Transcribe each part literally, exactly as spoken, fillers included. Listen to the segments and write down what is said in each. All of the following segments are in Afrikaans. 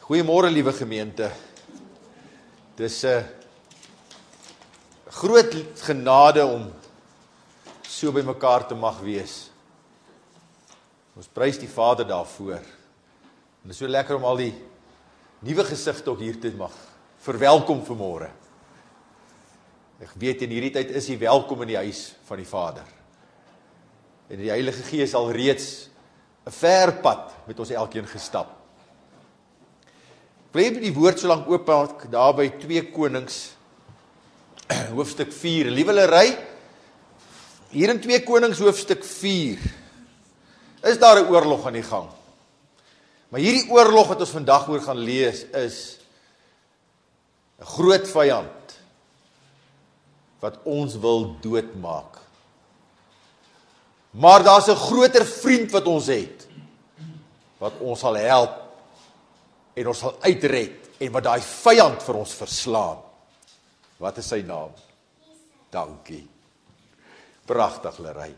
Goeiemôre, liewe gemeente. Dis 'n groot genade om so by mekaar te mag wees. Ons prys die Vader daarvoor. En dit is so lekker om al die nuwe gesigte ook hier te mag verwelkom vanmôre. Ek weet in hierdie tyd is jy welkom in die huis van die Vader. En die Heilige Gees al reeds 'n ver pad met ons elkeen gestap. Ek wil net die woord so lank oopmaak daar by twee Konings, hoofstuk vier. Liewe Lery, hier in twee Konings hoofstuk vier, is daar 'n oorlog aan die gang. Maar hierdie oorlog wat ons vandag oor gaan lees, is 'n groot vyand, wat ons wil doodmaak. Maar daar's 'n groter vriend wat ons het, wat ons sal help, en ons sal uitred, en wat daai vyand vir ons verslaan. Wat is sy naam? Dankie. Pragtig, Lery.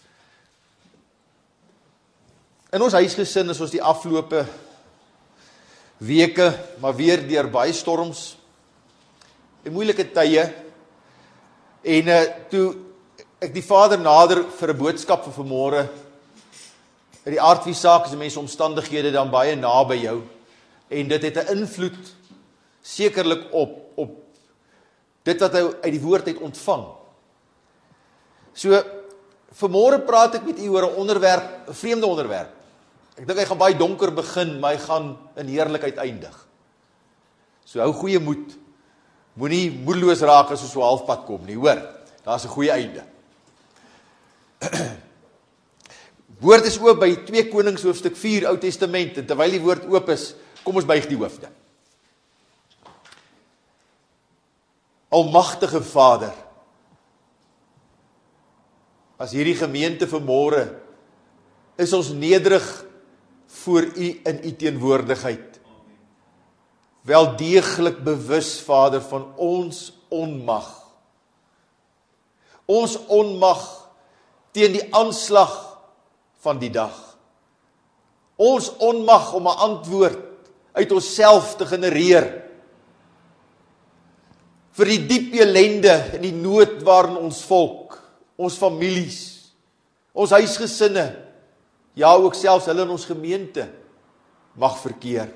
In ons huisgesin is ons die afgelope weke, maar weer deur baie storms, en moeilike tye, en uh, toe ek die Vader nader vir 'n boodskap vir vanmôre, in die aard van die saak is die mense omstandighede dan baie naby jou, en dit het 'n invloed sekerlik op, op dit wat hy uit die woord het ontvang. So, vanmôre praat ek met u oor 'n onderwerp, 'n vreemde onderwerp. Ek dink hy gaan baie donker begin, maar hy gaan in heerlikheid eindig. So hou goeie moed. Moenie moedeloos raak as ons so halfpad kom nie, hoor. Daar's 'n goeie einde. Woord is oop by twee Konings hoofstuk vier, Ou Testament, en terwyl die woord oop is, kom ons buig die hoofde. Almagtige Vader, as hierdie gemeente vanmôre, is ons nederig voor u in u teenwoordigheid. Wel deeglik bewus, Vader, van ons onmag. Ons onmag teen die aanslag van die dag. Ons onmag om 'n antwoord uit onsself te genereer vir die diep ellende en die nood waarin ons volk, ons families, ons huisgesinne, ja ook selfs hulle in ons gemeente mag verkeer.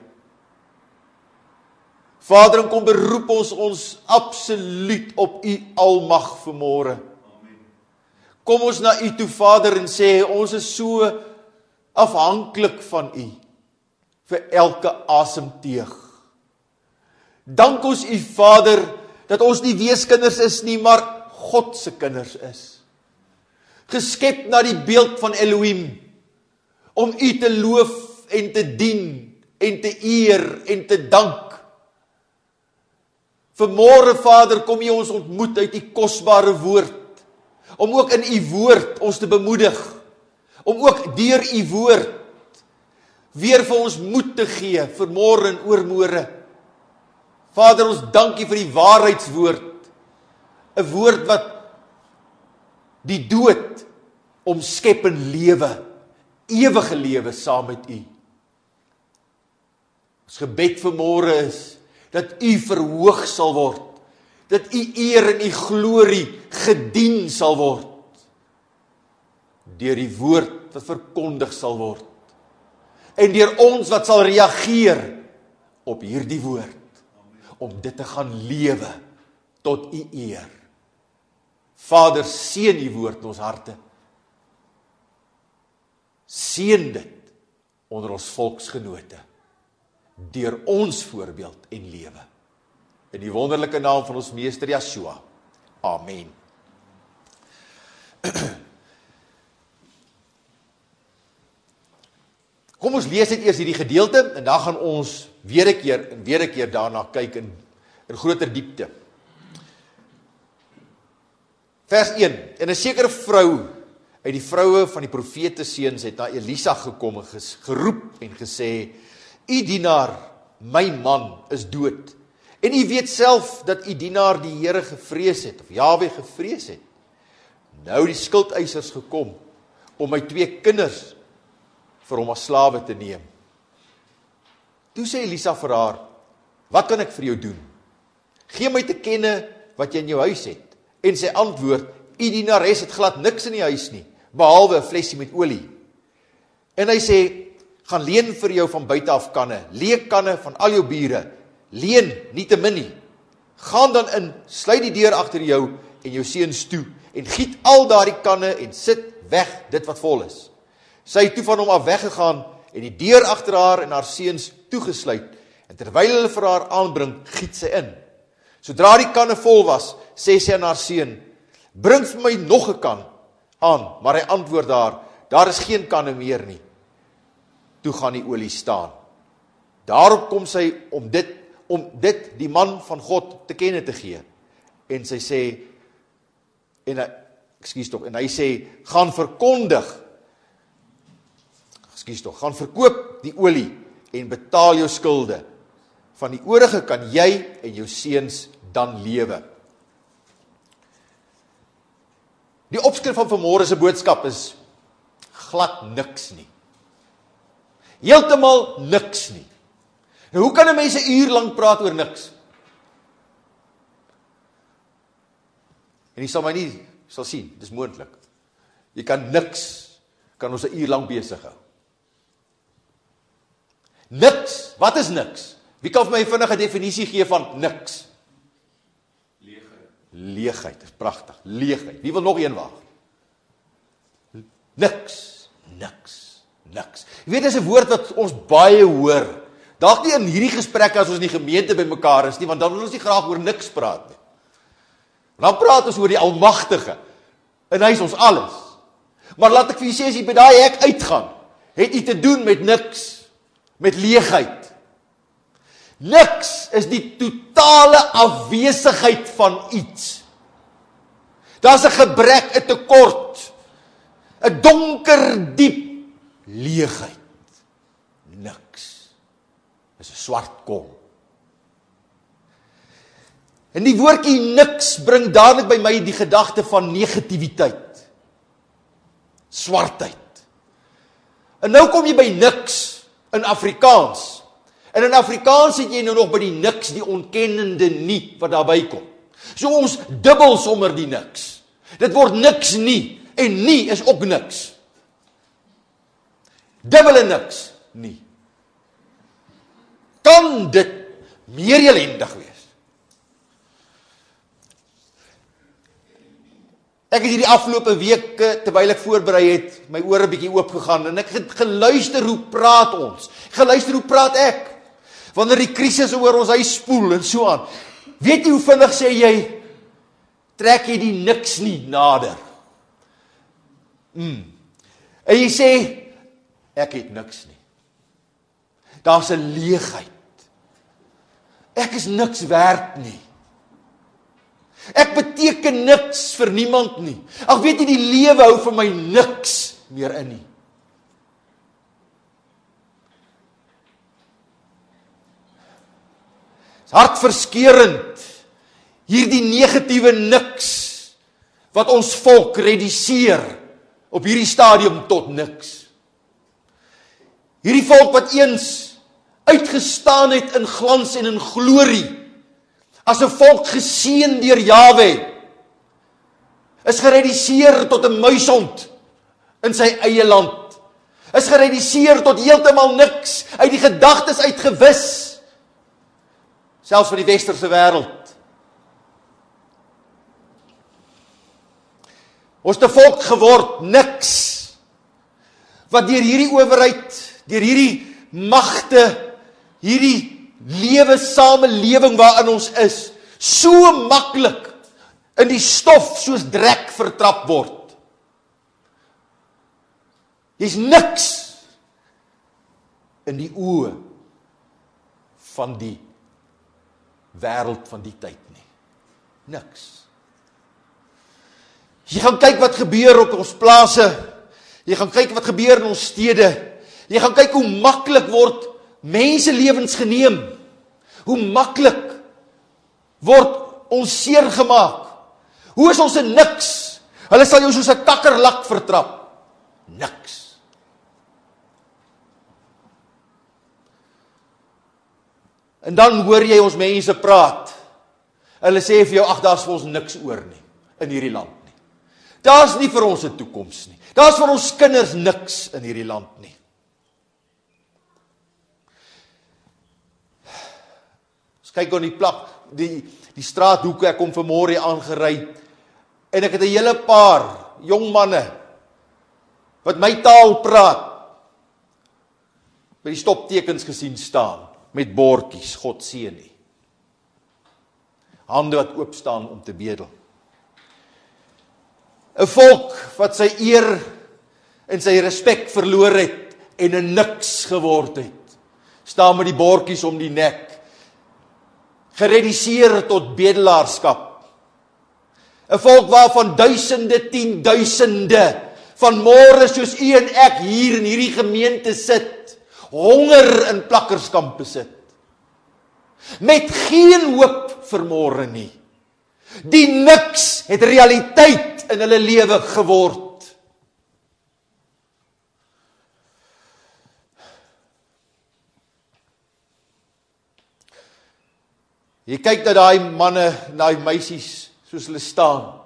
Vader, en kom beroep ons ons absoluut op u almag vanmôre. Kom ons na u toe, Vader, en sê, ons is so afhanklik van u, vir elke asemteug. Dank ons u, Vader, dat ons nie weeskinders is nie, maar God se kinders is. Geskep na die beeld van Elohim, om u te loof en te dien, en te eer en te dank. Vanmôre, Vader, kom u ons ontmoet uit u kosbare woord, om ook in u woord ons te bemoedig, om ook deur u woord weer vir ons moed te gee, vir môre en oormôre. Vader, ons dank u vir die waarheidswoord, 'n woord wat die dood omskep in lewe, ewige lewe saam met u. Ons gebed vanmôre is, dat u verhoog sal word, dat u eer en u glorie gedien sal word, deur die woord wat verkondig sal word, en deur ons wat sal reageer op hierdie woord, om dit te gaan lewe tot u eer. Vader, seën u woord in ons harte, seën dit onder ons volksgenote, deur ons voorbeeld en lewe. In die wonderlike naam van ons Meester Yeshua. Amen. Kom ons lees net eers hierdie gedeelte, en dan gaan ons weer 'n keer, en weer 'n keer daarna kyk in, in groter diepte. Vers een, en 'n sekere vrou, uit die vroue van die profete seuns, het na Elisa gekom en ges, geroep en gesê, u dienaar, my man, is dood. En u weet self dat u dienaar die Here gevrees het, of Jahwe gevrees het. Nou die skuldeisers gekom, om my twee kinders vir hom as slawe te neem. Toe sê Elisa vir haar, wat kan ek vir jou doen? Gee my te kenne wat jy in jou huis het. En sy antwoord, u dienares het glad niks in die huis nie, behalwe 'n flessie met olie. En hy sê, gaan leen vir jou van buite af kanne, leeg kanne van al jou bure, leen, nie te min nie. Gaan dan in, sluit die deur agter jou en jou seuns toe, en giet al daardie kanne en sit weg dit wat vol is. Sy het toe van hom af weggegaan en die deur agter haar en haar seuns toegesluit, en terwyl hulle vir haar aanbring, giet sy in. Sodra die kanne vol was, sê sy aan haar seun, bring vir my nog 'n kan aan, maar hy antwoord haar, daar is geen kanne meer nie. Toe gaan die olie staan. Daarop kom sy om dit, om dit die man van God te kenne te gee. En sy sê, en hy, ekskuus tog, en hy sê, gaan verkondig, ekskuus tog, gaan verkoop die olie en betaal jou skulde. Van die oorige kan jy en jou seuns dan lewe. Die opskrif van vanmôre se boodskap is glad niks nie. Heeltemal niks nie. En hoe kan 'n mens 'n uur lank praat oor niks? En jy sal my nie sal sien, dis moontlik. Jy kan niks, kan ons 'n uur lank besig hou. Niks, wat is niks? Wie kan vir my 'n vinnige definisie gee van niks? Leegheid. Leegheid, is pragtig. Leegheid. Wie wil nog een waag? Niks, niks, niks. Jy weet, dis 'n woord wat ons baie hoor. Dalk nie in hierdie gesprekke as ons in die gemeente by mekaar is nie, want dan wil ons nie graag oor niks praat nie. Dan praat ons oor die Almagtige. En hy is ons alles. Maar laat ek vir julle sê, as jy by daai hek uitgaan, het jy te doen met niks, met leegheid. Niks is die totale afwesigheid van iets. Daar's 'n gebrek, 'n tekort, 'n donker, diep leegheid. Niks. Dis 'n swart kom. En die woordjie niks bring dadelik by my die gedagte van negativiteit. Swartheid. En nou kom jy by niks in Afrikaans. En in Afrikaans het jy nou nog by die niks, die ontkennende nie, wat daarby kom. So ons dubbel sommer die niks. Dit word niks nie, en nie is ook niks. Dubbele niks, nie. Kan dit meer ellendig wees? Ek het hierdie afgelope weke, terwyl ek voorberei het, my ore bietjie oopgegaan, en ek het geluister hoe praat ons. Geluister hoe praat ek. Wanneer die krisis oor ons huis spoel en so aan. Weet jy hoe vinnig sê jy, trek jy die niks nie nader. Mm. En jy sê, ek het niks nie. Daar's 'n leegheid. Ek is niks werd nie. Ek beteken niks vir niemand nie. Ag weet jy, die lewe hou vir my niks meer in nie. Hartverskeurend, hierdie negatiewe niks, wat ons volk reduseer, op hierdie stadium tot niks. Hierdie volk wat eens uitgestaan het in glans en in glorie, as 'n volk geseën deur Jahwe, is gereduseer tot 'n muishond in sy eie land, is gereduseer tot heeltemal niks, uit die gedagtes uitgewis, selfs van die westerse wêreld. Ons te volk geword, niks, wat deur hierdie owerheid, deur hierdie magte, hierdie lewe samelewing waarin ons is, so maklik in die stof soos drek vertrap word. Jy's niks in die oë van die wêreld van die tyd nie. Niks. Jy gaan kyk wat gebeur op ons plase, jy gaan kyk wat gebeur in ons stede, jy gaan kyk hoe maklik word mense lewens geneem, hoe maklik word ons seer gemaak, hoe is ons 'n niks, hulle sal jou soos 'n kakkerlak vertrap, niks. En dan hoor jy ons mense praat. Hulle sê vir jou, ag, daar's vir ons niks oor nie, in hierdie land nie. Daar's nie vir ons 'n toekoms nie. Daar's vir ons kinders niks in hierdie land nie. Ons kyk aan die plak, die, die straathoeke, ek kom vanmôre aangery, en ek het 'n hele paar jong manne, wat my taal praat, by die stoptekens gesien staan, met bordjies, God seën nie. Hande wat oop staan om te bedel. 'n Volk wat sy eer en sy respek verloor het, en 'n niks geword het, staan met die bordjies om die nek, gereduseer tot bedelaarskap. 'n Volk waarvan duisende, tienduisende, van môre soos u en ek hier in hierdie gemeente sit, honger in plakkerskampe sit. Met geen hoop vir môre nie. Die niks het realiteit in hulle lewe geword. Jy kyk na daai manne, na daai meisies, soos hulle staan.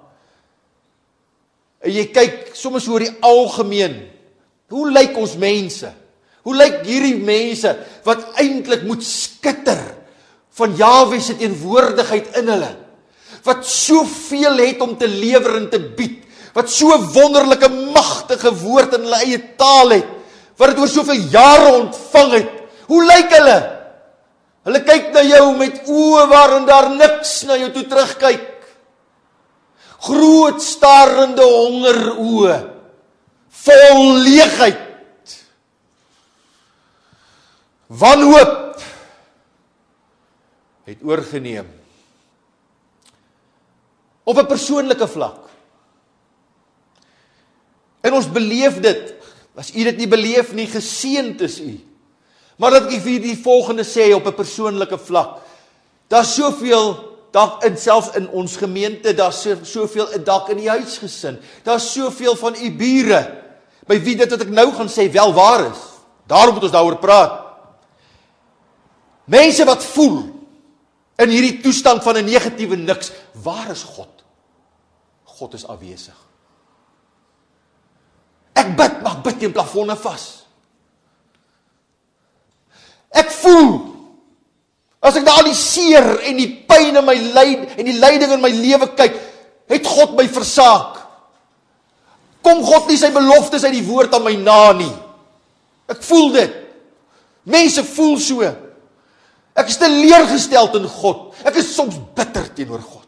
En jy kyk soms oor die algemeen, hoe lyk ons mense? Hoe lyk hierdie mense, wat eintlik moet skitter, van Jahwe se teenwoordigheid in hulle, wat soveel het om te lewer en te bied, wat so wonderlike, magtige woord in hulle eie taal het, wat het oor soveel jare ontvang het. Hoe lyk hulle? Hulle kyk na jou met oë waarin daar niks na jou toe terugkyk. Groot, starende honger oë, vol leegheid, wanhoop, het oorgeneem. Op 'n persoonlike vlak. En ons beleef dit, as u dit nie beleef nie, geseënd is u. Maar dat ek vir die volgende sê op 'n persoonlike vlak, daar's soveel, dalk in selfs in ons gemeente, daar's soveel dalk in die huisgesin, daar's soveel van u bure, by wie dit wat ek nou gaan sê wel waar is. Daarom moet ons daaroor praat. Mense wat voel, in hierdie toestand van 'n negatiewe niks, waar is God? God is afwesig. Ek bid, mag bid teen plafonne vas. Ek voel, as ek na al die seer en die pyn in my lyd en die lyding in my lewe kyk, het God my versaak. Kom God nie sy beloftes uit die woord aan my na nie. Ek voel dit. Mense voel so. Ek is teleurgesteld in God. Ek is soms bitter teenoor God.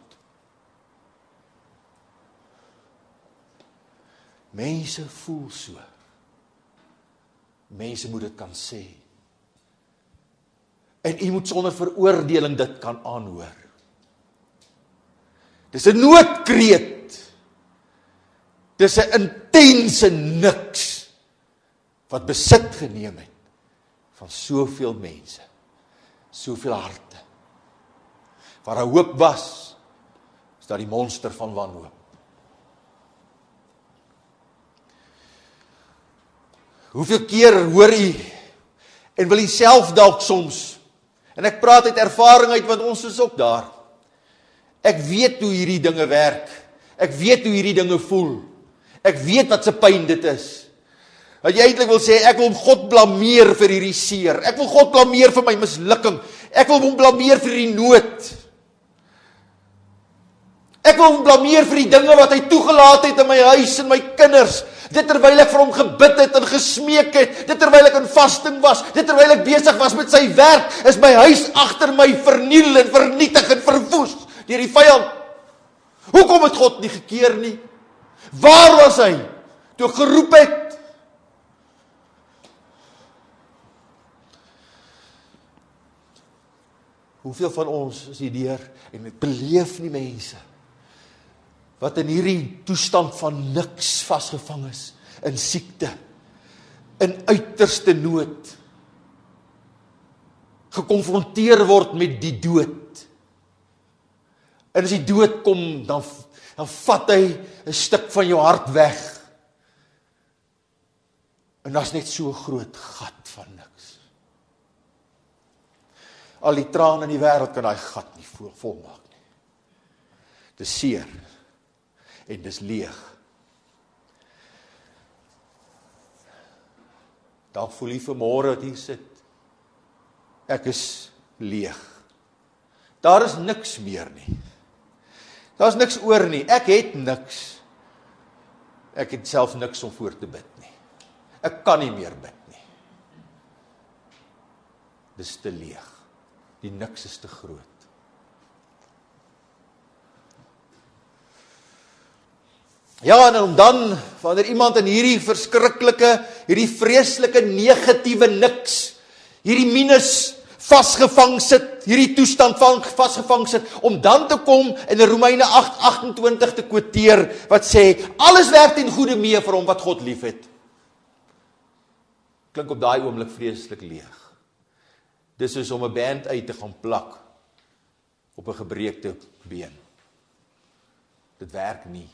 Mense voel so. Mense moet dit kan sê. En u moet sonder veroordeling dit kan aanhoor. Dis 'n noodkreet. Dis 'n intense niks wat besit geneem het van soveel mense, soveel harte. Waar 'n hoop was, is daar die monster van wanhoop. Hoeveel keer hoor u en wil u self dalk soms, en ek praat uit ervaring uit, want ons is ook daar. Ek weet hoe hierdie dinge werk. Ek weet hoe hierdie dinge voel. Ek weet wat se pyn dit is. Dat jy eintlik wil sê, ek wil God blameer vir hierdie seer. Ek wil God blameer vir my mislukking. Ek wil hom blameer vir die nood. Ek wil hom blameer vir die dinge wat hy toegelaat het in my huis en my kinders. Dit terwyl ek vir hom gebid het en gesmeek het, dit terwyl ek in vasting was, dit terwyl ek besig was met sy werk, is my huis agter my verniel en vernietig en verwoes deur die vyand. Hoekom het God nie gekeer nie? Waar was hy toe ek geroep het? Hoeveel van ons is hier deur en het beleef nie mense wat in hierdie toestand van niks vasgevang is, in siekte, in uiterste nood, gekonfronteer word met die dood. En as die dood kom, dan, dan vat hy 'n stuk van jou hart weg. En daar's net so 'n groot gat van niks. Al die trane in die wêreld kan daai gat nie vol, volmaak nie. Dis seer en dis leeg. Dalk voel jy vanmôre dat hier sit. Ek is leeg. Daar is niks meer nie. Daar is niks oor nie. Ek het niks. Ek het self niks om voor te bid nie. Ek kan nie meer bid nie. Dis te leeg. Die niks is te groot. Ja, en om dan, wanneer iemand in hierdie verskriklike, hierdie vreeslike negatiewe niks, hierdie minus vasgevang sit, hierdie toestand van vasgevang sit, om dan te kom in Romeine agt agt-en-twintig te quoteer, wat sê, alles werk ten goeie mee vir hom wat God lief het. Klink op daai oomblik vreeslik leeg. Dis soos om 'n band uit te gaan plak op 'n gebreekte been. Dit werk nie.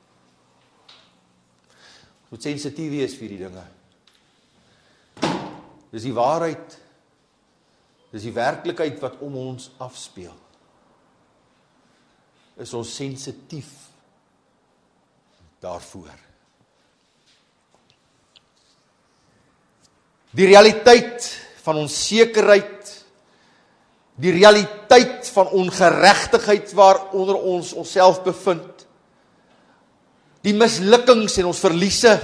Ons moet sensitief wees vir die dinge. Dis die waarheid, dis die werklikheid wat om ons afspeel. Is ons sensitief daarvoor. Die realiteit van onsekerheid, die realiteit van ongeregtigheid waaronder ons onsself bevind, die mislukkings en ons verliese,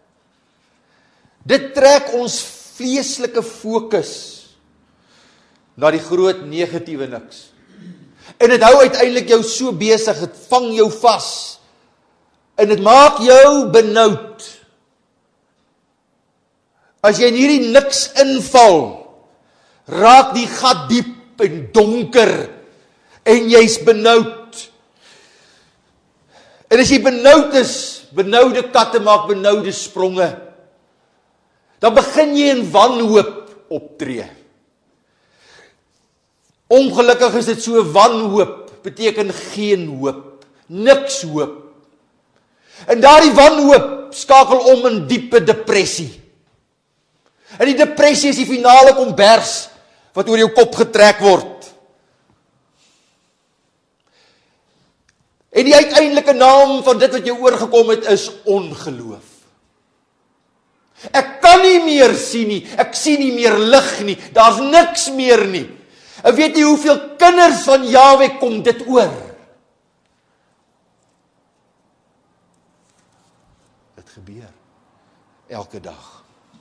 dit trek ons vleeslike fokus na die groot negatiewe niks. En dit hou uiteindelik jou so besig, dit vang jou vas, en dit maak jou benoud. As jy in hierdie niks inval, raak die gat diep en donker, en jy's benoud. En as jy benoud is, benoude katte maak benoude spronge, dan begin jy in wanhoop optree. Ongelukkig is dit so, wanhoop beteken geen hoop, niks hoop. En daardie wanhoop skakel om in diepe depressie. En die depressie is die finale kombers wat oor jou kop getrek word. En die uiteindelike naam van dit wat jou oorgekom het is ongeloof. Ek kan nie meer sien nie, ek sien nie meer lig nie, daar's niks meer nie. En weet jy hoeveel kinders van Jahwe kom dit oor? Dit gebeur elke dag.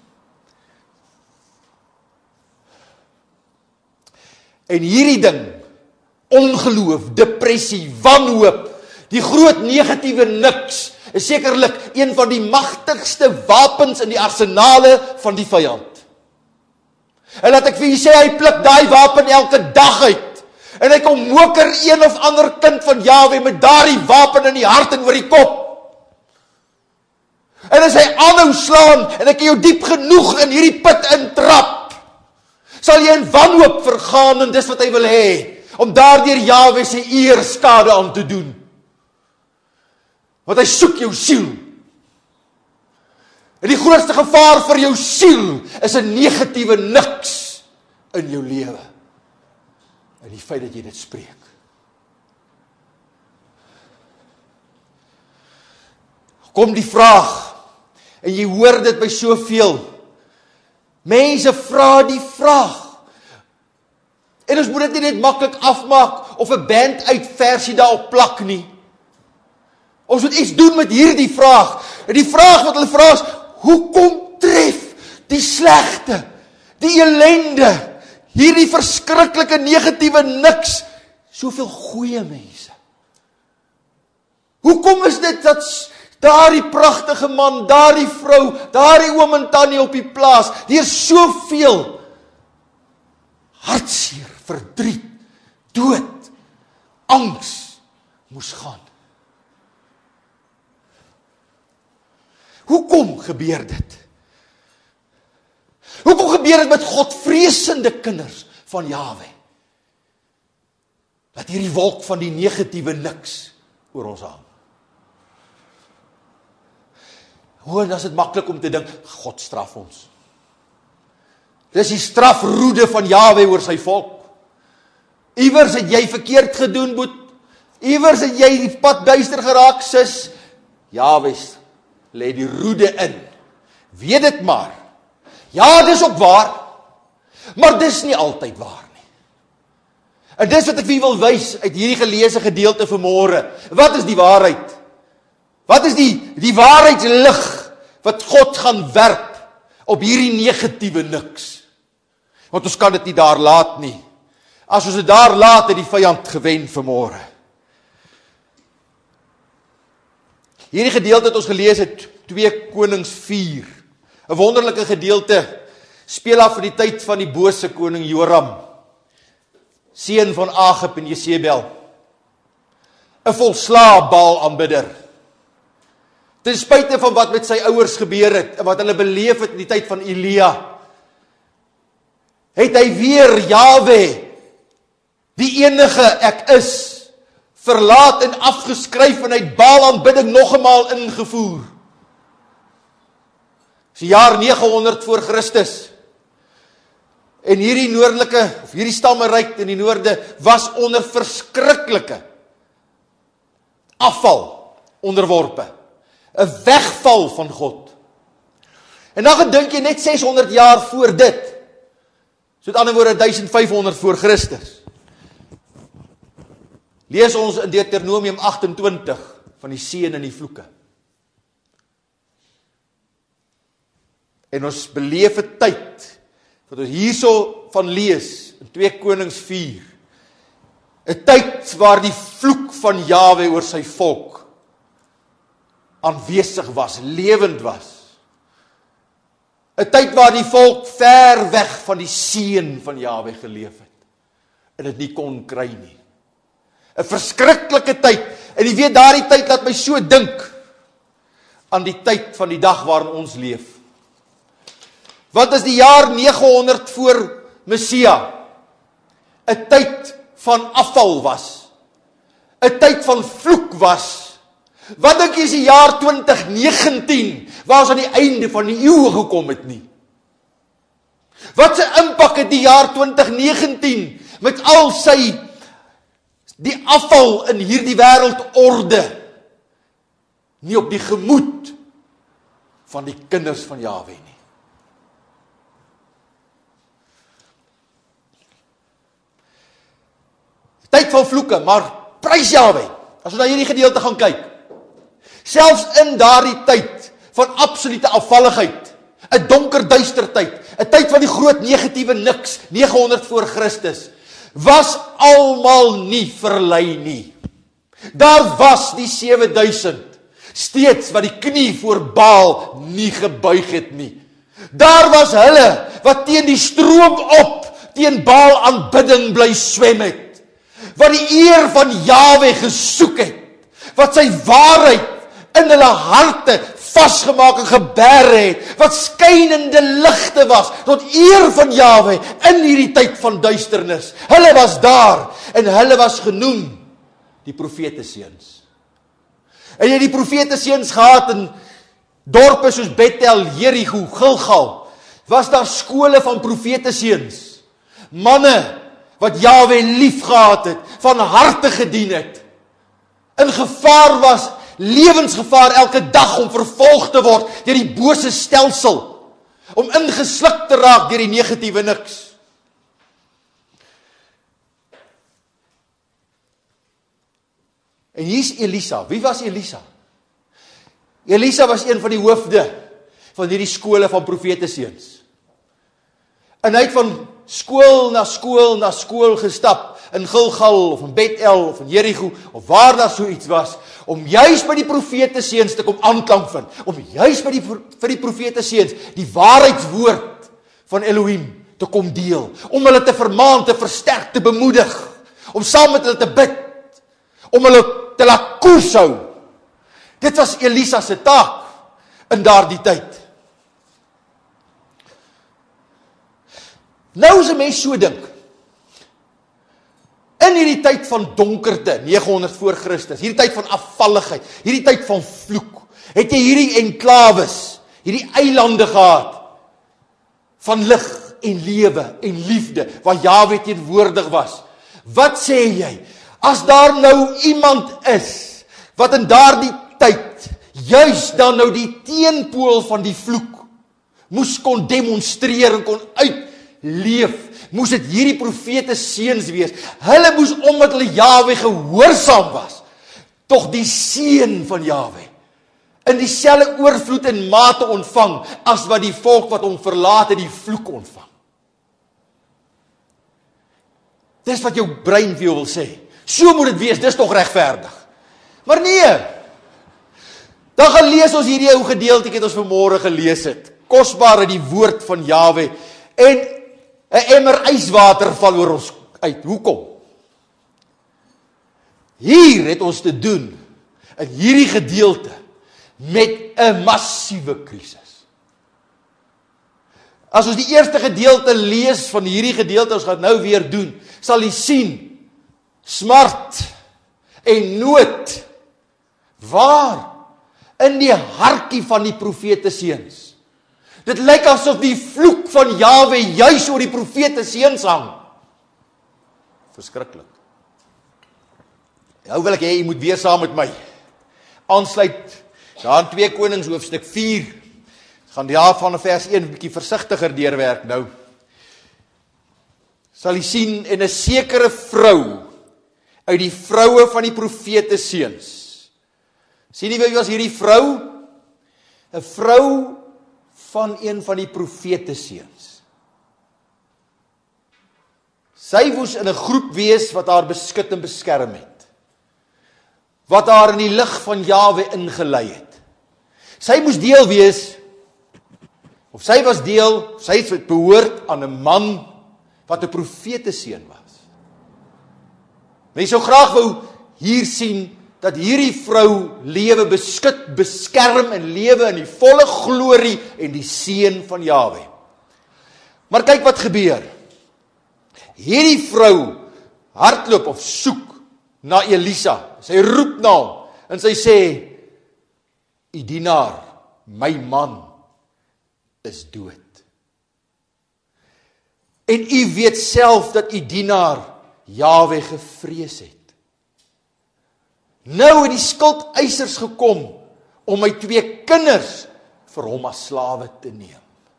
En hierdie ding, ongeloof, depressie, wanhoop, die groot negatiewe niks, is sekerlik een van die magtigste wapens in die arsenale van die vyand. En laat ek vir jy sê, hy pluk daai wapen elke dag uit. En hy kom moker een of ander kind van Jahwe met daardie wapen in die hart en oor die kop. En as hy aanhou slaan, en ek jou diep genoeg in hierdie put intrap, sal jy in wanhoop vergaan, en dis wat hy wil hê, om daardeur Jahwe sy eer skade aan te doen. Want hy soek jou siel. En die grootste gevaar vir jou siel is 'n negatiewe niks in jou lewe. En die feit dat jy dit spreek. Kom die vraag, en jy hoor dit by soveel. Mense vra die vraag. En ons moet dit nie net maklik afmaak of 'n band uit versie daarop plak nie. Ons moet iets doen met hierdie vraag. En die vraag wat hulle vra is, hoekom tref die slegte, die ellende, hierdie verskriklike negatiewe niks, soveel goeie mense? Hoekom is dit dat daardie pragtige man, daardie vrou, daardie oom en tannie op die plaas, deur soveel hartseer, verdriet, dood, angs moes gaan? Hoekom gebeur dit? Hoekom gebeur dit met godvreesende kinders van Jahwe? Dat hierdie wolk van die negatiewe niks oor ons hang. O, en as dit maklik om te dink, God straf ons. Dis die strafroede van Jahwe oor sy volk. Iewers het jy verkeerd gedoen, boet. Iewers het jy die pad duister geraak, sis. Jahwe lê die roede in. Weet dit maar. Ja, dis ook waar. Maar dis nie altyd waar nie. En dis wat ek vir wil wys uit hierdie geleesde gedeelte vanmôre. Wat is die waarheid? Wat is die, die waarheidslig wat God gaan werp op hierdie negatiewe niks? Want ons kan dit nie daar laat nie. As ons dit daar laat, het die vyand gewen vanmôre. Hierdie gedeelte het ons gelees het twee Konings vier. 'n Wonderlike gedeelte speel af vir die tyd van die bose koning Joram, seun van Agab en Jesebel. 'n volslae Baal-aanbidder. Ten spyte van wat met sy ouers gebeur het en wat hulle beleef het in die tyd van Elia, het hy weer Jahwe, die enige ek is, verlaat en afgeskryf en hy het Baal-aanbidding nog eenmaal ingevoer. Dis die jaar negenhonderd voor Christus. En hierdie noordelike, of hierdie stammeryk in die noorde, was onder verskriklike afval onderworpe. 'n Wegval van God. En dan gedink jy net seshonderd jaar voor dit. So met ander woorde duisend vyfhonderd voor Christus. Lees ons in Deuteronomium agt-en-twintig van die seën en die vloeke. En ons beleef 'n tyd wat ons hierso van lees in twee Konings vier. 'n Tyd waar die vloek van Jahwe oor sy volk aanwesig was, lewend was. 'n Tyd waar die volk ver weg van die seën van Jahwe geleef het en dit nie kon kry nie. 'n Verskriklike tyd. En jy weet, daardie tyd laat my so dink aan die tyd van die dag waarin ons leef. Wat is die jaar negenhonderd voor Messia? 'n Tyd van afval was. 'n Tyd van vloek was. Wat dink jy is die jaar twintig negentien, waar ons aan die einde van die eeu gekom het nie? Wat se impak het die jaar twintig negentien met al sy die afval in hierdie wêreldorde nie op die gemoed van die kinders van Jahwe nie? Tyd van vloeke, maar prys Jahwe, as ons na hierdie gedeelte gaan kyk. Selfs in daardie tyd van absolute afvalligheid, 'n donker duister tyd, 'n tyd van die groot negatiewe niks, negenhonderd voor Christus, was almal nie verlei nie. Daar was die sewe duisend, steeds wat die knie voor Baal nie gebuig het nie. Daar was hulle wat teen die stroom op, teen Baal aanbidding bly swem het, wat die eer van Jahwe gesoek het, wat sy waarheid in hulle harte vasgemaak en geberg het, wat skynende ligte was, tot eer van Jahwe in hierdie tyd van duisternis. Hulle was daar, en hulle was genoem die profeteseuns. En jy die profeteseuns gehad in dorpe soos Bethel, Jericho, Gilgal, was daar skole van profeteseuns, manne wat Jahwe lief gehad het, van harte gedien het, in gevaar was, lewensgevaar elke dag om vervolg te word deur die bose stelsel, om ingesluk te raak deur die negatiewe niks. En hier's Elisa. Wie was Elisa? Elisa was een van die hoofde van hierdie skole van profeteseuns. En hy het van skool na skool na skool gestap, in Gilgal, of in Bethel, of in Jericho, of waar daar so iets was, om juis by die profeteseuns te kom aanklank vind, om juis by die, vir die profeteseuns die waarheidswoord van Elohim te kom deel, om hulle te vermaan, te versterk, te bemoedig, om saam met hulle te bid, om hulle te laat koers hou. Dit was Elisa se taak in daardie tyd. Nou as 'n mens so dink, in hierdie tyd van donkerte, negenhonderd voor Christus, hierdie tyd van afvalligheid, hierdie tyd van vloek, het jy hierdie enklawes, hierdie eilande gehad, van lig en lewe en liefde, waar Jahwe teenwoordig was, Wat sê jy? As daar nou iemand is, wat in daardie tyd, juis dan nou die teenpool van die vloek, moes kon demonstreer en kon uitleef, moes dit hierdie profete seuns wees. Hulle moes, omdat hulle Jahwe gehoorsaam was, tog die seën van Jahwe in dieselfde oorvloed en mate ontvang, as wat die volk wat hom verlaat het, die vloek ontvang. Dis wat jou brein vir jou wil sê. So moet dit wees, dis tog regverdig. Maar nee, dan gaan lees ons hierdie ou gedeeltjie wat ons vanmôre gelees het. Kosbaar uit die woord van Jahwe, en 'n emmer yswater val oor ons uit. Hoekom? Hier het ons te doen, in hierdie gedeelte, met 'n massiewe krisis. As ons die eerste gedeelte lees van hierdie gedeelte, ons gaan nou weer doen, sal jy sien, smart en nood, waar? In die hartjie van die profete seuns. Dit lyk asof die vloek van Jahwe juis oor die profete seuns hang. Verskriklik. Nou wil ek hê jy moet weer saam met my aansluit daar in twee Konings hoofstuk vier. Gaan daar van vers een 'n bietjie versigtiger deurwerk nou. Sal jy sien, en 'n sekere vrou uit die vroue van die profete seuns. Sien jy wie was hierdie vrou? 'n Vrou van een van die profete seuns. Sy moes in 'n groep wees wat haar beskut en beskerm het. Wat haar in die lig van Jahwe ingelei het. Sy moes deel wees, of sy was deel, sy het behoort aan 'n man wat 'n profete seun was. Mens sou graag wou hier sien dat hierdie vrou lewe beskut, beskerm en lewe in die volle glorie en die seën van Jahwe. Maar kyk wat gebeur. Hierdie vrou hardloop of soek na Elisa. Sy roep na hom en sy sê, "U dienaar, my man is dood. En u weet self dat u dienaar Jahwe gevrees het. Nou het die skuldeisers gekom om my twee kinders vir hom as slawe te neem."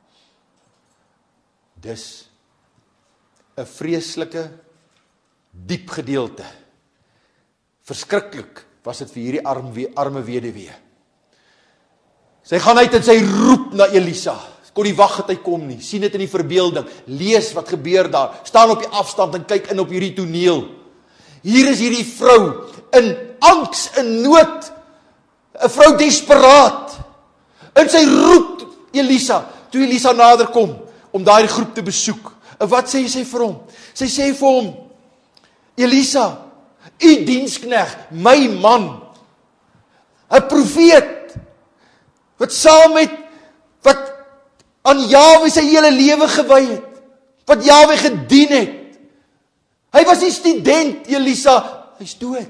Dis 'n vreeslike, diep gedeelte. Verskriklik was dit vir hierdie arme, arme weduwee. Sy gaan uit en sy roep na Elisa. Kon nie wag dat hy kom nie. Sien dit in die verbeelding. Lees wat gebeur daar. Staan op die afstand en kyk in op hierdie toneel. Hier is hierdie vrou in angs, in nood. 'n Vrou desperaat. En sy roep Elisa. Toe Elisa nader kom om daai groep te besoek. En wat sê sy vir hom? Sy sê vir hom, Elisa, u diensknegt, my man, 'n profeet, wat saam met, wat aan Jahwe sy hele lewe gewy het, wat Jahwe gedien het. Hy was 'n student, Elisa, hy's dood.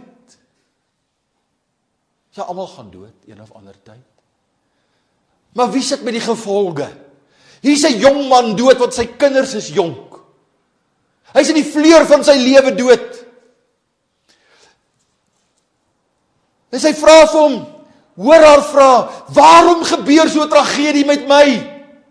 Ja, almal gaan dood, een of ander tyd. Maar wie sit met die gevolge? Hier's 'n jong man dood, want sy kinders is jonk. Hy's in die vleur van sy lewe dood. En sy vra vir hom, hoor haar vra, waarom gebeur so 'n tragedie met my?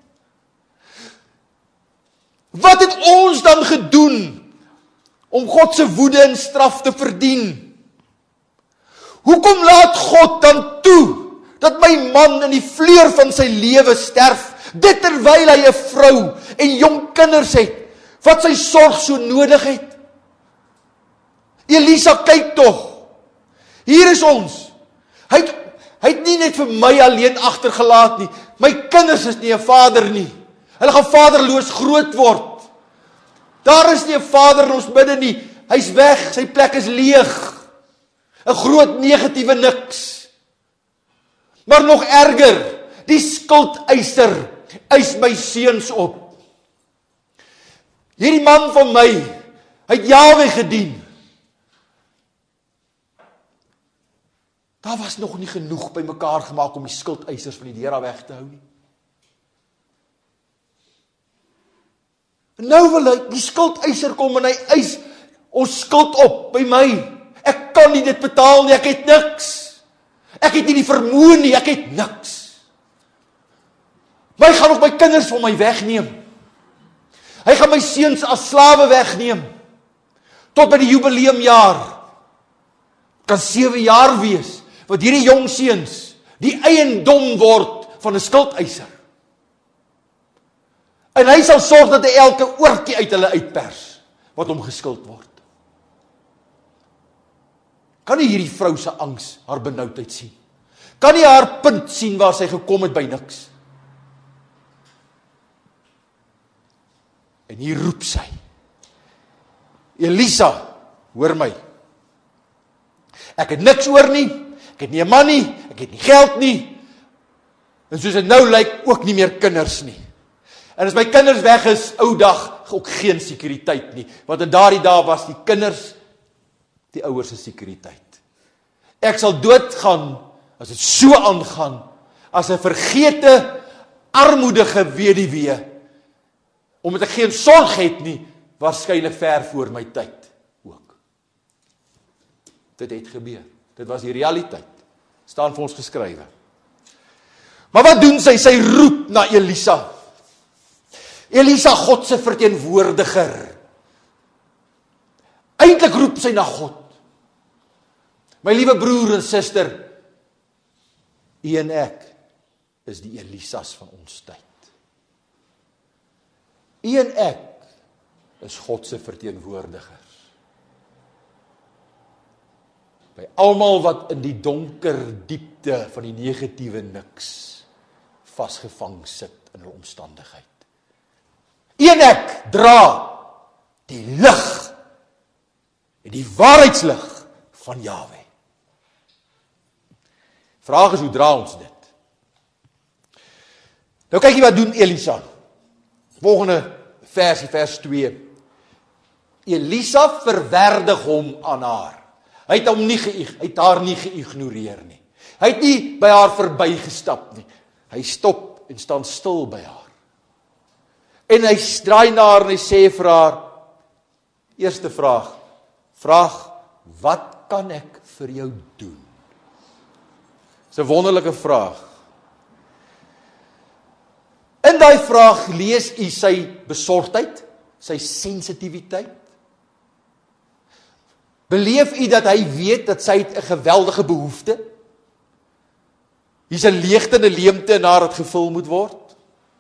Wat het ons dan gedoen om God se woede en straf te verdien? Hoekom laat God dan toe dat my man in die vleur van sy lewe sterf, dit terwyl hy 'n vrou en jong kinders het, wat sy sorg so nodig het? Elisa, kyk tog, hier is ons. Hy het, hy het nie net vir my alleen agtergelaat nie, my kinders is nie 'n vader nie. Hulle gaan vaderloos groot word. Daar is nie 'n vader in ons midde nie. Hy's weg, sy plek is leeg. 'n Groot negatiewe niks. Maar nog erger, die skuldeiser eis my seuns op. Hierdie man van my, hy het Jahwe gedien. Daar was nog nie genoeg by mekaar gemaak om die skuldeisers van die deur af weg te hou nie. Nou wil hy, die skuldeiser kom en hy eis ons skuld op by my. Ek kan nie dit betaal nie, ek het niks. Ek het nie die vermoë nie, ek het niks. Maar hy gaan ook my kinders van my wegneem. Hy gaan my seuns as slawe wegneem. Tot by die jubileumjaar. Kan sewe jaar wees, wat hierdie jong seuns die eiendom word van 'n skuldeiser. En hy sal sorg dat hy elke oortjie uit hulle uitpers, wat hom geskuld word. Kan nie hierdie vrou se angs, haar benoudheid sien? Kan nie haar punt sien waar sy gekom het by niks? En hier roep sy, Elisa, hoor my, ek het niks oor nie, ek het nie 'n man nie, ek het nie geld nie, en soos dit nou lyk, ook nie meer kinders nie. En as my kinders weg is, ou dag, ook geen sekuriteit nie, want in daardie dae was die kinders die ouers se sekuriteit. Ek sal doodgaan, as dit so aangaan, as 'n vergete, armoedige weduwee, omdat ek geen sorg het nie, waarskynlik ver voor my tyd ook. Dit het gebeur. Dit was die realiteit. Staan vir ons geskrywe. Maar wat doen sy? Sy roep na Elisa. Elisa, God se verteenwoordiger. Eintlik roep sy na God. My liewe broer en suster, u en ek is die Elisas van ons tyd. U en ek is God se verteenwoordigers. By almal wat in die donker diepte van die negatiewe niks vasgevang sit in hulle omstandigheid. U en ek dra die lig en die waarheidslig van Jahwe. Vraag is, hoe dra ons dit? Nou kyk jy wat doen Elisa. Volgende versie, vers twee. Elisa verwerdig hom aan haar. Hy het hom nie ge, hy het haar nie geïgnoreer nie. Hy het nie by haar verbygestap nie. Hy stop en staan stil by haar. En hy draai na haar en hy sê vir haar, eerste vraag, vraag, wat kan ek vir jou doen? Dis 'n wonderlike vraag. In daai vraag lees u sy besorgdheid, sy sensitiwiteit. Beleef u dat hy weet dat sy 'n geweldige behoefte? Hier's 'n leegte en 'n leemte in haar wat gevul moet word.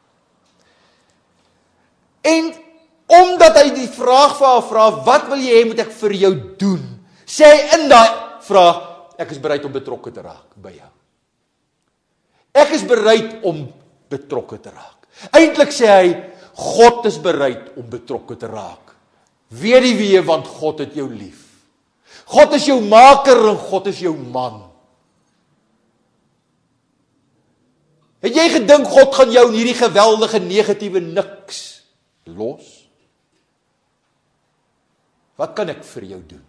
En omdat hy die vraag vir haar vra, wat wil jy hê moet ek vir jou doen? Sê hy in daai vraag, ek is bereid om betrokke te raak by jou. Ek is bereid om betrokke te raak. Eintlik sê hy, God is bereid om betrokke te raak. Weet die wie, want God het jou lief. God is jou maker en God is jou man. Het jy gedink God gaan jou in hierdie geweldige negatiewe niks los? Wat kan ek vir jou doen?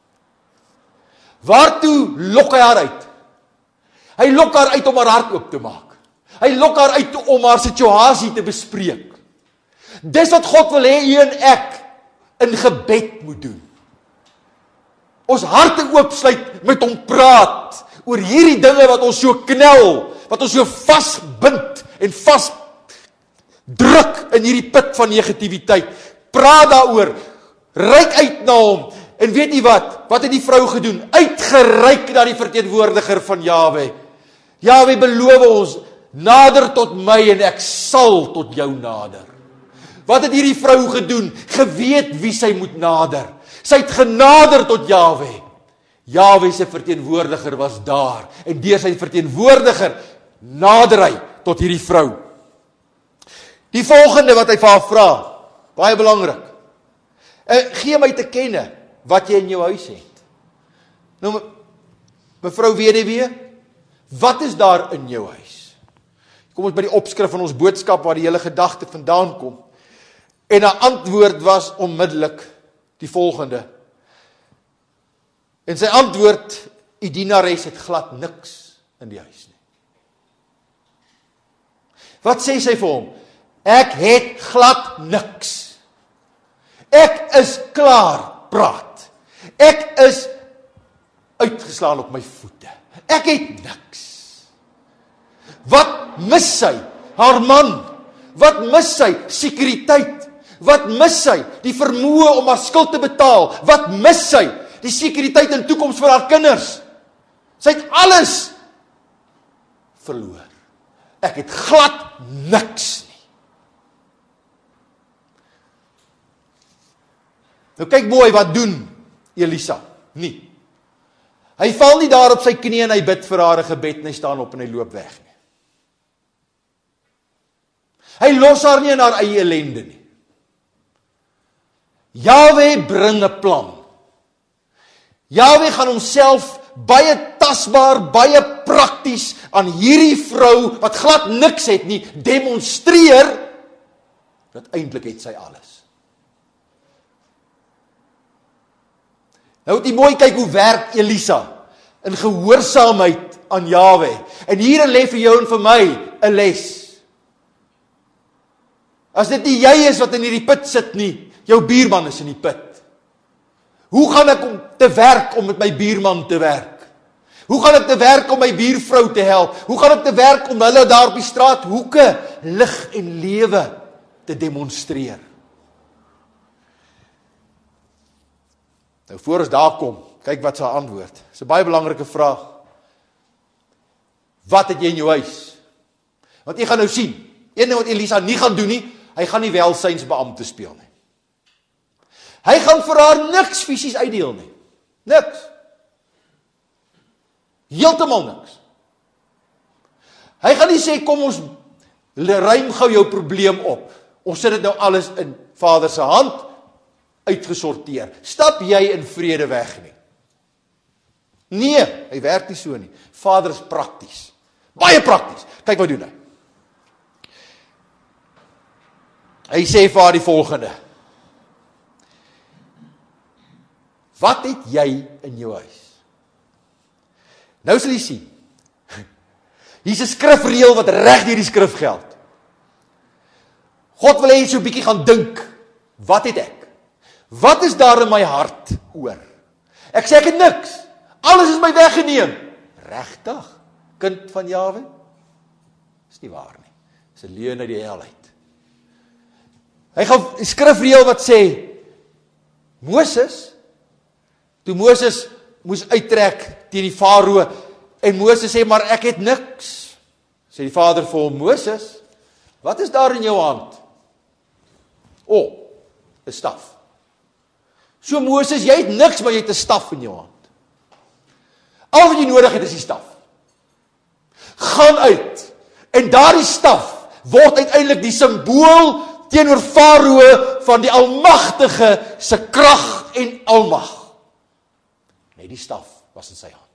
Waartoe lok hy haar uit? Hy lok haar uit om haar hart oop te maak. Hy lok haar uit om haar situasie te bespreek. Dis wat God wil hê u en ek in gebed moet doen. Ons harte oopsluit, met hom praat oor hierdie dinge wat ons so knel, wat ons so vasbind en vas druk in hierdie put van negativiteit. Praat daaroor, reik uit na hom. En weet jy wat? Wat het die vrou gedoen? Uitgereik na die verteenwoordiger van Jahwe. Jahwe beloof ons, nader tot my en ek sal tot jou nader. Wat het hierdie vrou gedoen? Geweet wie sy moet nader. Sy het genader tot Jahwe. Jahwe se verteenwoordiger was daar. En deur sy verteenwoordiger nader hy tot hierdie vrou. Die volgende wat hy vir haar vra, baie belangrik. Uh, gee my te kenne wat jy in jou huis het. Nou, mevrou weduwee, wat is daar in jou huis? Kom ons by die opskrif van ons boodskap waar die hele gedagte vandaan kom. En haar antwoord was onmiddellik die volgende. En sy antwoord, die dienares het glad niks in die huis nie. Wat sê sy vir hom? Ek het glad niks. Ek is klaar praat. Ek is uitgeslaan op my voete. Ek het niks. Wat mis sy? Haar man. Wat mis sy? Sekuriteit. Wat mis sy? Die vermoë om haar skuld te betaal. Wat mis sy? Die sekuriteit en toekoms vir haar kinders. Sy het alles verloor. Ek het glad niks nie. Nou kyk mooi, wat doen Elisa? Nie. Hy val nie daar op sy knie en hy bid vir haar 'n gebed en hy staan op en hy loop weg nie. Hy los haar nie in haar eie ellende nie. Jahwe bring 'n plan. Jahwe gaan homself baie tasbaar, baie prakties aan hierdie vrou wat glad niks het nie, demonstreer dat eintlik het sy alles. Nou moet jy mooi kyk hoe werk Elisa in gehoorsaamheid aan Jahwe. En hier lê vir jou en vir my 'n les. As dit nie jy is wat in hierdie put sit nie, jou buurman is in die put. Hoe gaan ek om te werk om met my buurman te werk? Hoe gaan ek te werk om my buurvrou te help? Hoe gaan ek te werk om hulle daar op die straat hoeke lig en lewe te demonstreer? Nou voor ons daar kom, kyk wat sy antwoord. Dis 'n baie belangrike vraag. Wat het jy in jou huis? Want jy gaan nou sien, een ding wat Elisa nie gaan doen nie, hy gaan nie welsynsbeampte speel nie. Hy gaan vir haar niks fisies uitdeel nie. Niks. Heeltemal niks. Hy gaan nie sê, kom ons ruim gou jou probleem op. Ons sit dit nou alles in Vader se hand, uitgesorteer. Stap jy in vrede weg nie. Nee, hy werk nie so nie. Vader is prakties. Baie prakties. Kyk wat doen hy. Hy sê vir haar die volgende. Wat het jy in jou huis? Nou sal jy sien. Hier's 'n skrifreël wat reg deur die skrif geld. God wil hê jy so 'n bietjie gaan dink. Wat het ek? Wat is daar in my hart oor? Ek sê ek het niks. Alles is my weggeneem. Regtig? Kind van Jahwe? Dis nie waar nie. Dis 'n leuen uit die hel uit. Hy gaan 'n skrifreël wat sê Moses, toe Moses moes uittrek teen die farao en Moses sê maar ek het niks. Sê die Vader vir hom, Moses, wat is daar in jou hand? O, 'n staf. So Moses, jy het niks, maar jy het 'n staf in jou hand. Al wat jy nodig het is die staf. Gaan uit. En daardie staf word uiteindelik die simbool teenoor farao van die Almagtige se krag en almag. Nee, die staf was in sy hand.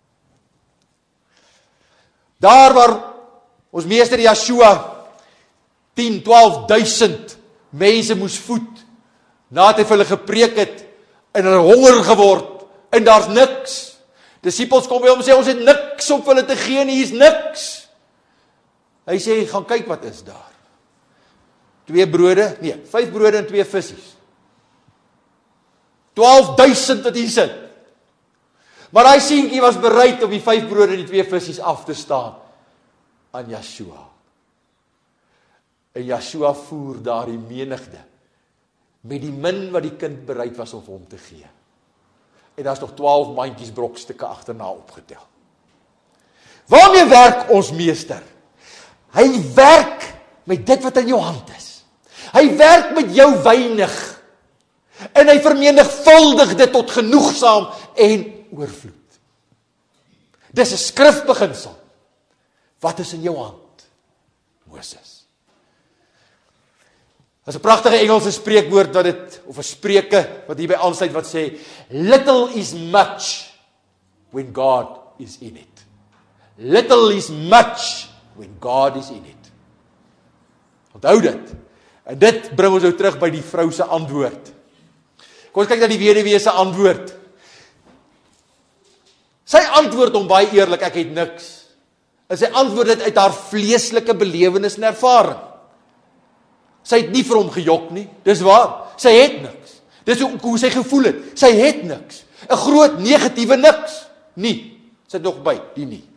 Daar waar ons meester Joshua tien, twaalf duisend mense moes voed, nadat hy vir hulle gepreek het en hulle honger geword en daar's niks. Disippels kom by hom en sê ons het niks om vir hulle te gee nie, hier's niks. Hy sê gaan kyk wat is daar. Twee brode, nee, vyf brode en twee visies. twaalf duisend wat hier sit. Maar daai seentjie was bereid om die vyf brode en die twee visies af te staan aan Joshua. En Joshua voer daar die menigte met die min wat die kind bereid was om vir hom te gee. En daar's nog twaalf mandjies brokstukke agterna opgetel. Waarmee werk ons meester? Hy werk met dit wat in jou hand is. Hy werk met jou weinig. En hy vermenigvuldig dit tot genoegsaam en oorvloed. Dis 'n skrifbeginsel. Wat is in jou hand? Moses. Dit is 'n pragtige Engelse spreekwoord wat dit, of 'n spreuke wat hierby aansluit wat sê, little is much when God is in it. Little is much when God is in it. Onthou dit. En dit bring ons nou terug by die vrou se antwoord. Kom ons kyk na die weduwee se antwoord. Sy antwoord hom baie eerlik, ek het niks. En sy antwoord dit uit haar vleeslike belewenis en ervaring. Sy het nie vir hom gejok nie, dis waar. Sy het niks. Dis hoe, hoe sy gevoel het. Sy het niks. 'n Groot negatiewe niks. Nie. Sit nog by, die nie.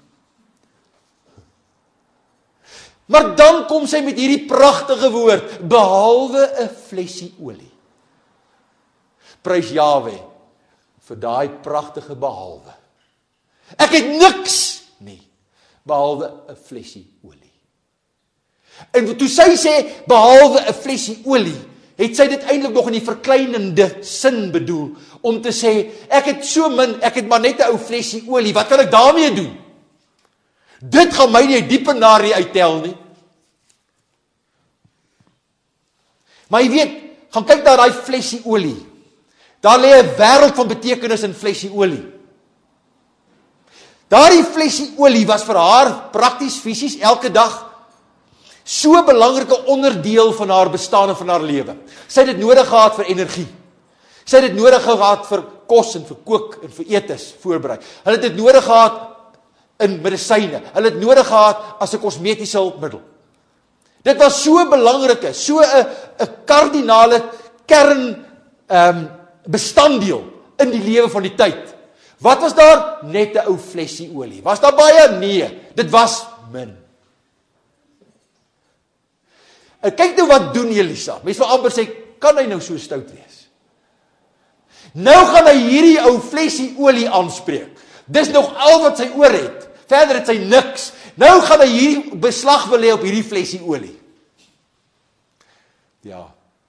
Maar dan kom sy met hierdie pragtige woord, behalwe 'n flesie olie. Prys Jahwe vir daai pragtige behalwe. Ek het niks nie, behalwe 'n flesie olie. En toe sy sê, behalwe 'n flesie olie, het sy dit eintlik nog in die verkleinende sin bedoel, om te sê, ek het so min, ek het maar net 'n ou flesie olie, wat kan ek daarmee doen? Dit gaan my nie die penarie uittel nie. Maar jy weet, gaan kyk na daai flesie olie. Daar lê 'n wêreld van betekenis in flesie olie. Daardie flesie olie was vir haar prakties fisies elke dag so 'n belangrike onderdeel van haar bestaan en van haar lewe. Sy het dit nodig gehad vir energie. Sy het dit nodig gehad vir kos en vir kook en vir etes voorberei. Hulle het dit nodig gehad in medisyne. Hulle het nodig gehad as 'n kosmetiese hulpmiddel. Dit was so 'n belangrike, so 'n 'n kardinale kern ehm um, bestanddeel in die lewe van die tyd. Wat was daar? Net 'n ou flesie olie. Was daar baie? Nee, dit was min. En kyk nou wat doen Elisa. Mense wil amper sê, kan hy nou so stout wees? Nou gaan hy hierdie ou flesie olie aanspreek. Dis nog al wat sy oor het. Verder het sy niks. Nou gaan hy hierdie beslag wil hê op hierdie flesie olie. Ja.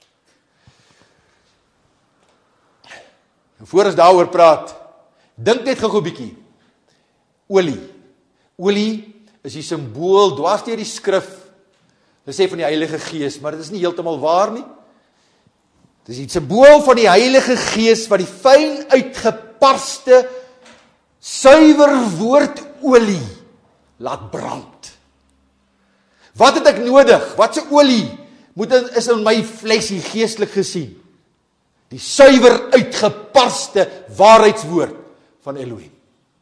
En voor ons daaroor praat, dink net gou 'n bietjie. Olie. Olie is die simbool dwars deur die skrif. Hulle sê van die Heilige Gees, maar dit is nie heeltemal waar nie. Dit is die simbool van die Heilige Gees wat die fyn uitgeparste suiwer woord olie laat brand. Wat het ek nodig? Wat se olie moet is in my flesie geestelik gesien? Die suiwer uitgeparste waarheidswoord van Elohim.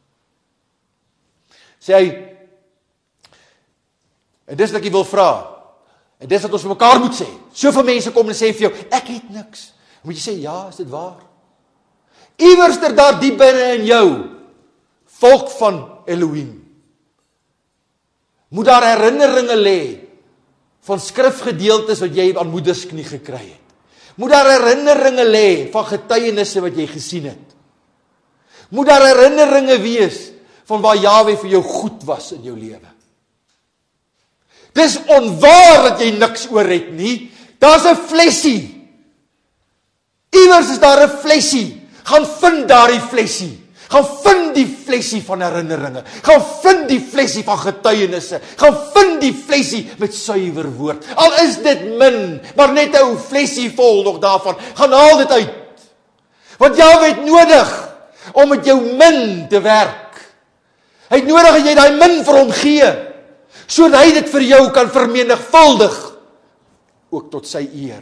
Sê hy, en dis wat ek wil vra, en dis wat ons vir mekaar moet sê. Soveel mense kom en sê vir jou, ek het niks. Moet jy sê, ja, is dit waar? Iewers er daar diep binne in jou, volk van Elohim, moet daar herinneringe lê van skrifgedeeltes wat jy aan moedersknie gekry het. Moet daar herinneringe lê van getuienisse wat jy gesien het. Moet daar herinneringe wees van waar Jahwe vir jou goed was in jou lewe. Dis onwaar dat jy niks oor het nie. Daar's 'n flesie. Iewers is daar 'n flesie. Gaan vind daardie flesie. Gaan vind die flesie van herinneringe. Gaan vind die flesie van getuienisse. Gaan vind die flesie met suiwer woord. Al is dit min, maar net 'n ou flesie vol nog daarvan. Gaan haal dit uit. Want Jahwe het nodig om met jou min te werk. Hy het nodig dat jy daai min vir hom gee, sodat hy dit vir jou kan vermenigvuldig, ook tot sy eer.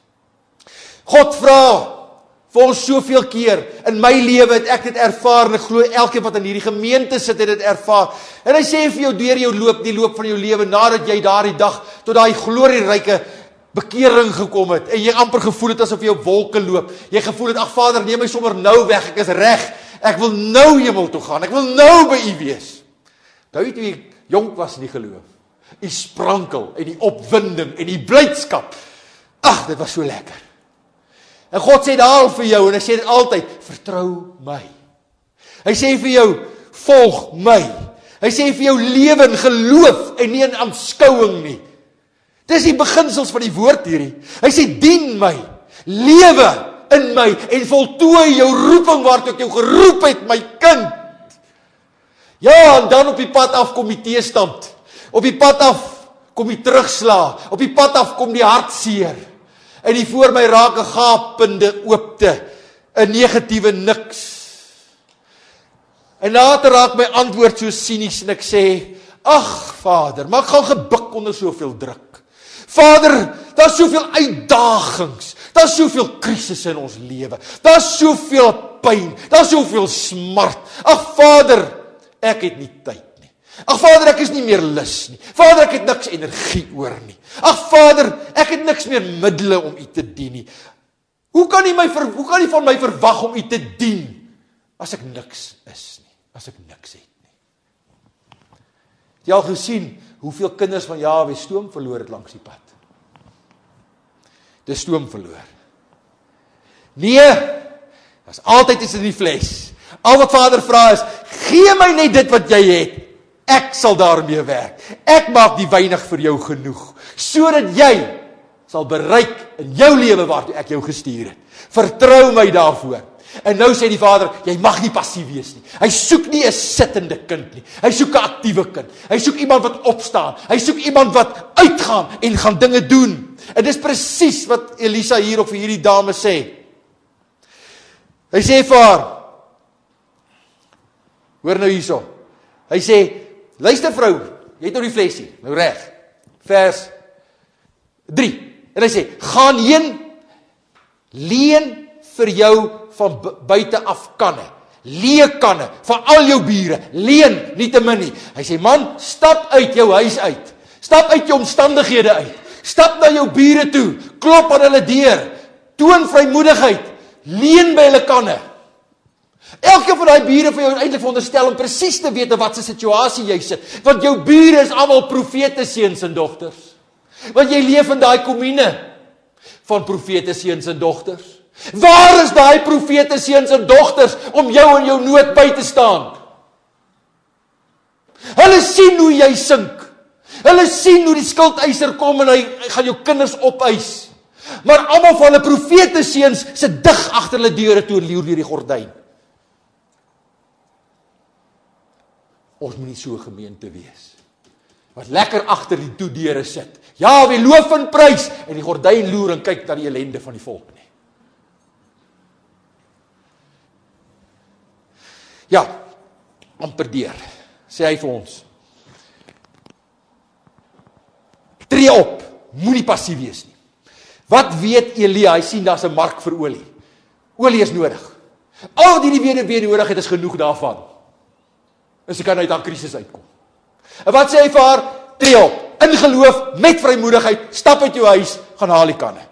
God vra vir ons soveel keer, in my lewe het ek dit ervaar, en ek glo elkeen wat in hierdie gemeente sit het dit ervaar, en hy sê vir jou deur jou loop, die loop van jou lewe, nadat jy daardie dag, tot daai glorieryke bekering gekom het, en jy amper gevoel het asof jy op wolke loop, jy gevoel het, ag Vader, neem my sommer nou weg, ek is reg, ek wil nou hemel toe gaan, ek wil nou by U wees. Nou weet jy, jonk was in die geloof, die sprankel, en die opwinding, en die blydskap, ag, dit was so lekker. En God sê daar vir jou, en hy sê dit altyd, vertrou my. Hy sê vir jou, volg my. Hy sê vir jou, lewe in geloof, en nie in aanskouing nie. Dis die beginsels van die woord hierdie. Hy sê, dien my, lewe in my, en voltooi jou roeping waartoe ek jou geroep het, my kind. Ja, en dan op die pad af kom die teestand. Op die pad af kom die terugsla. Op die pad af kom die hartseer. En die voor my raak 'n gapende oopte, 'n negatiewe niks. En later raak my antwoord so sinies en ek sê, ag Vader, maar ek gaan gebuk onder soveel druk. Vader, daar's soveel uitdagings, daar's soveel krisisse in ons lewe, daar's soveel pyn, daar's soveel smart. Ag Vader, ek het nie tyd nie. Ag Vader, ek is nie meer lus nie. Vader, ek het niks energie oor nie. Ag Vader, ek het niks meer middele om U te dien nie. Hoe kan u my ver, hoe kan u van my verwag om u te dien as ek niks is nie, as ek niks het nie? Het jy al gesien hoeveel kinders van Jahwe stoom verloor het langs die pad? Dis stoom verloor. Nee, daar's altyd iets in die fles. Al wat Vader vra is, gee my net dit wat jy het. Ek sal daarmee werk. Ek maak die weinig vir jou genoeg, sodat jy sal bereik in jou lewe waartoe ek jou gestuur het. Vertrou my daarvoor. En nou sê die Vader, jy mag nie passief wees nie. Hy soek nie 'n sittende kind nie. Hy soek 'n aktiewe kind. Hy soek iemand wat opstaan. Hy soek iemand wat uitgaan en gaan dinge doen. En dis presies wat Elisa hier op vir hierdie dame sê. Hy sê vir haar, hoor nou hierso. Hy sê, luister vrou, jy het nou die flesie, nou reg. Vers drie. En hy sê, gaan heen, leen vir jou van buite af kanne, leë kanne, van al jou bure, leen, nie te min nie. Hy sê, man, stap uit jou huis uit, stap uit jou omstandighede uit, stap na jou bure toe, klop aan hulle deur, toon vrymoedigheid, leen by hulle kanne. Elke van die bure van jou eintlik veronderstel om presies te weet in wat se situasie jy sit, want jou bure is almal profete seuns en dogters. Want jy leef in daai komune van profete seuns en dogters. Waar is daai profete seuns en dogters om jou in jou nood by te staan? Hulle sien hoe jy sink. Hulle sien hoe die skuldeiser kom en hy, hy gaan jou kinders opeis. Maar almal van hulle profete seuns sit dig agter hulle deure toe en loer deur die gordyn. Ons moet nie so 'n gemeente wees wat lekker agter die toedeure sit. Ja, wie loof en prys en die gordyn loer en kyk na die ellende van die volk nie. Ja, amper deur, sê hy vir ons. Tree op, moenie passief wees nie. Wat weet Elia? Hy sien daar's 'n mark vir olie. Olie is nodig. Al wat hierdie weduwee nodig het is genoeg daarvan. En sy kan uit haar krisis uitkom. En wat sê hy vir haar? Tree op, in geloof, met vrymoedigheid, stap uit jou huis, gaan haal die kanne.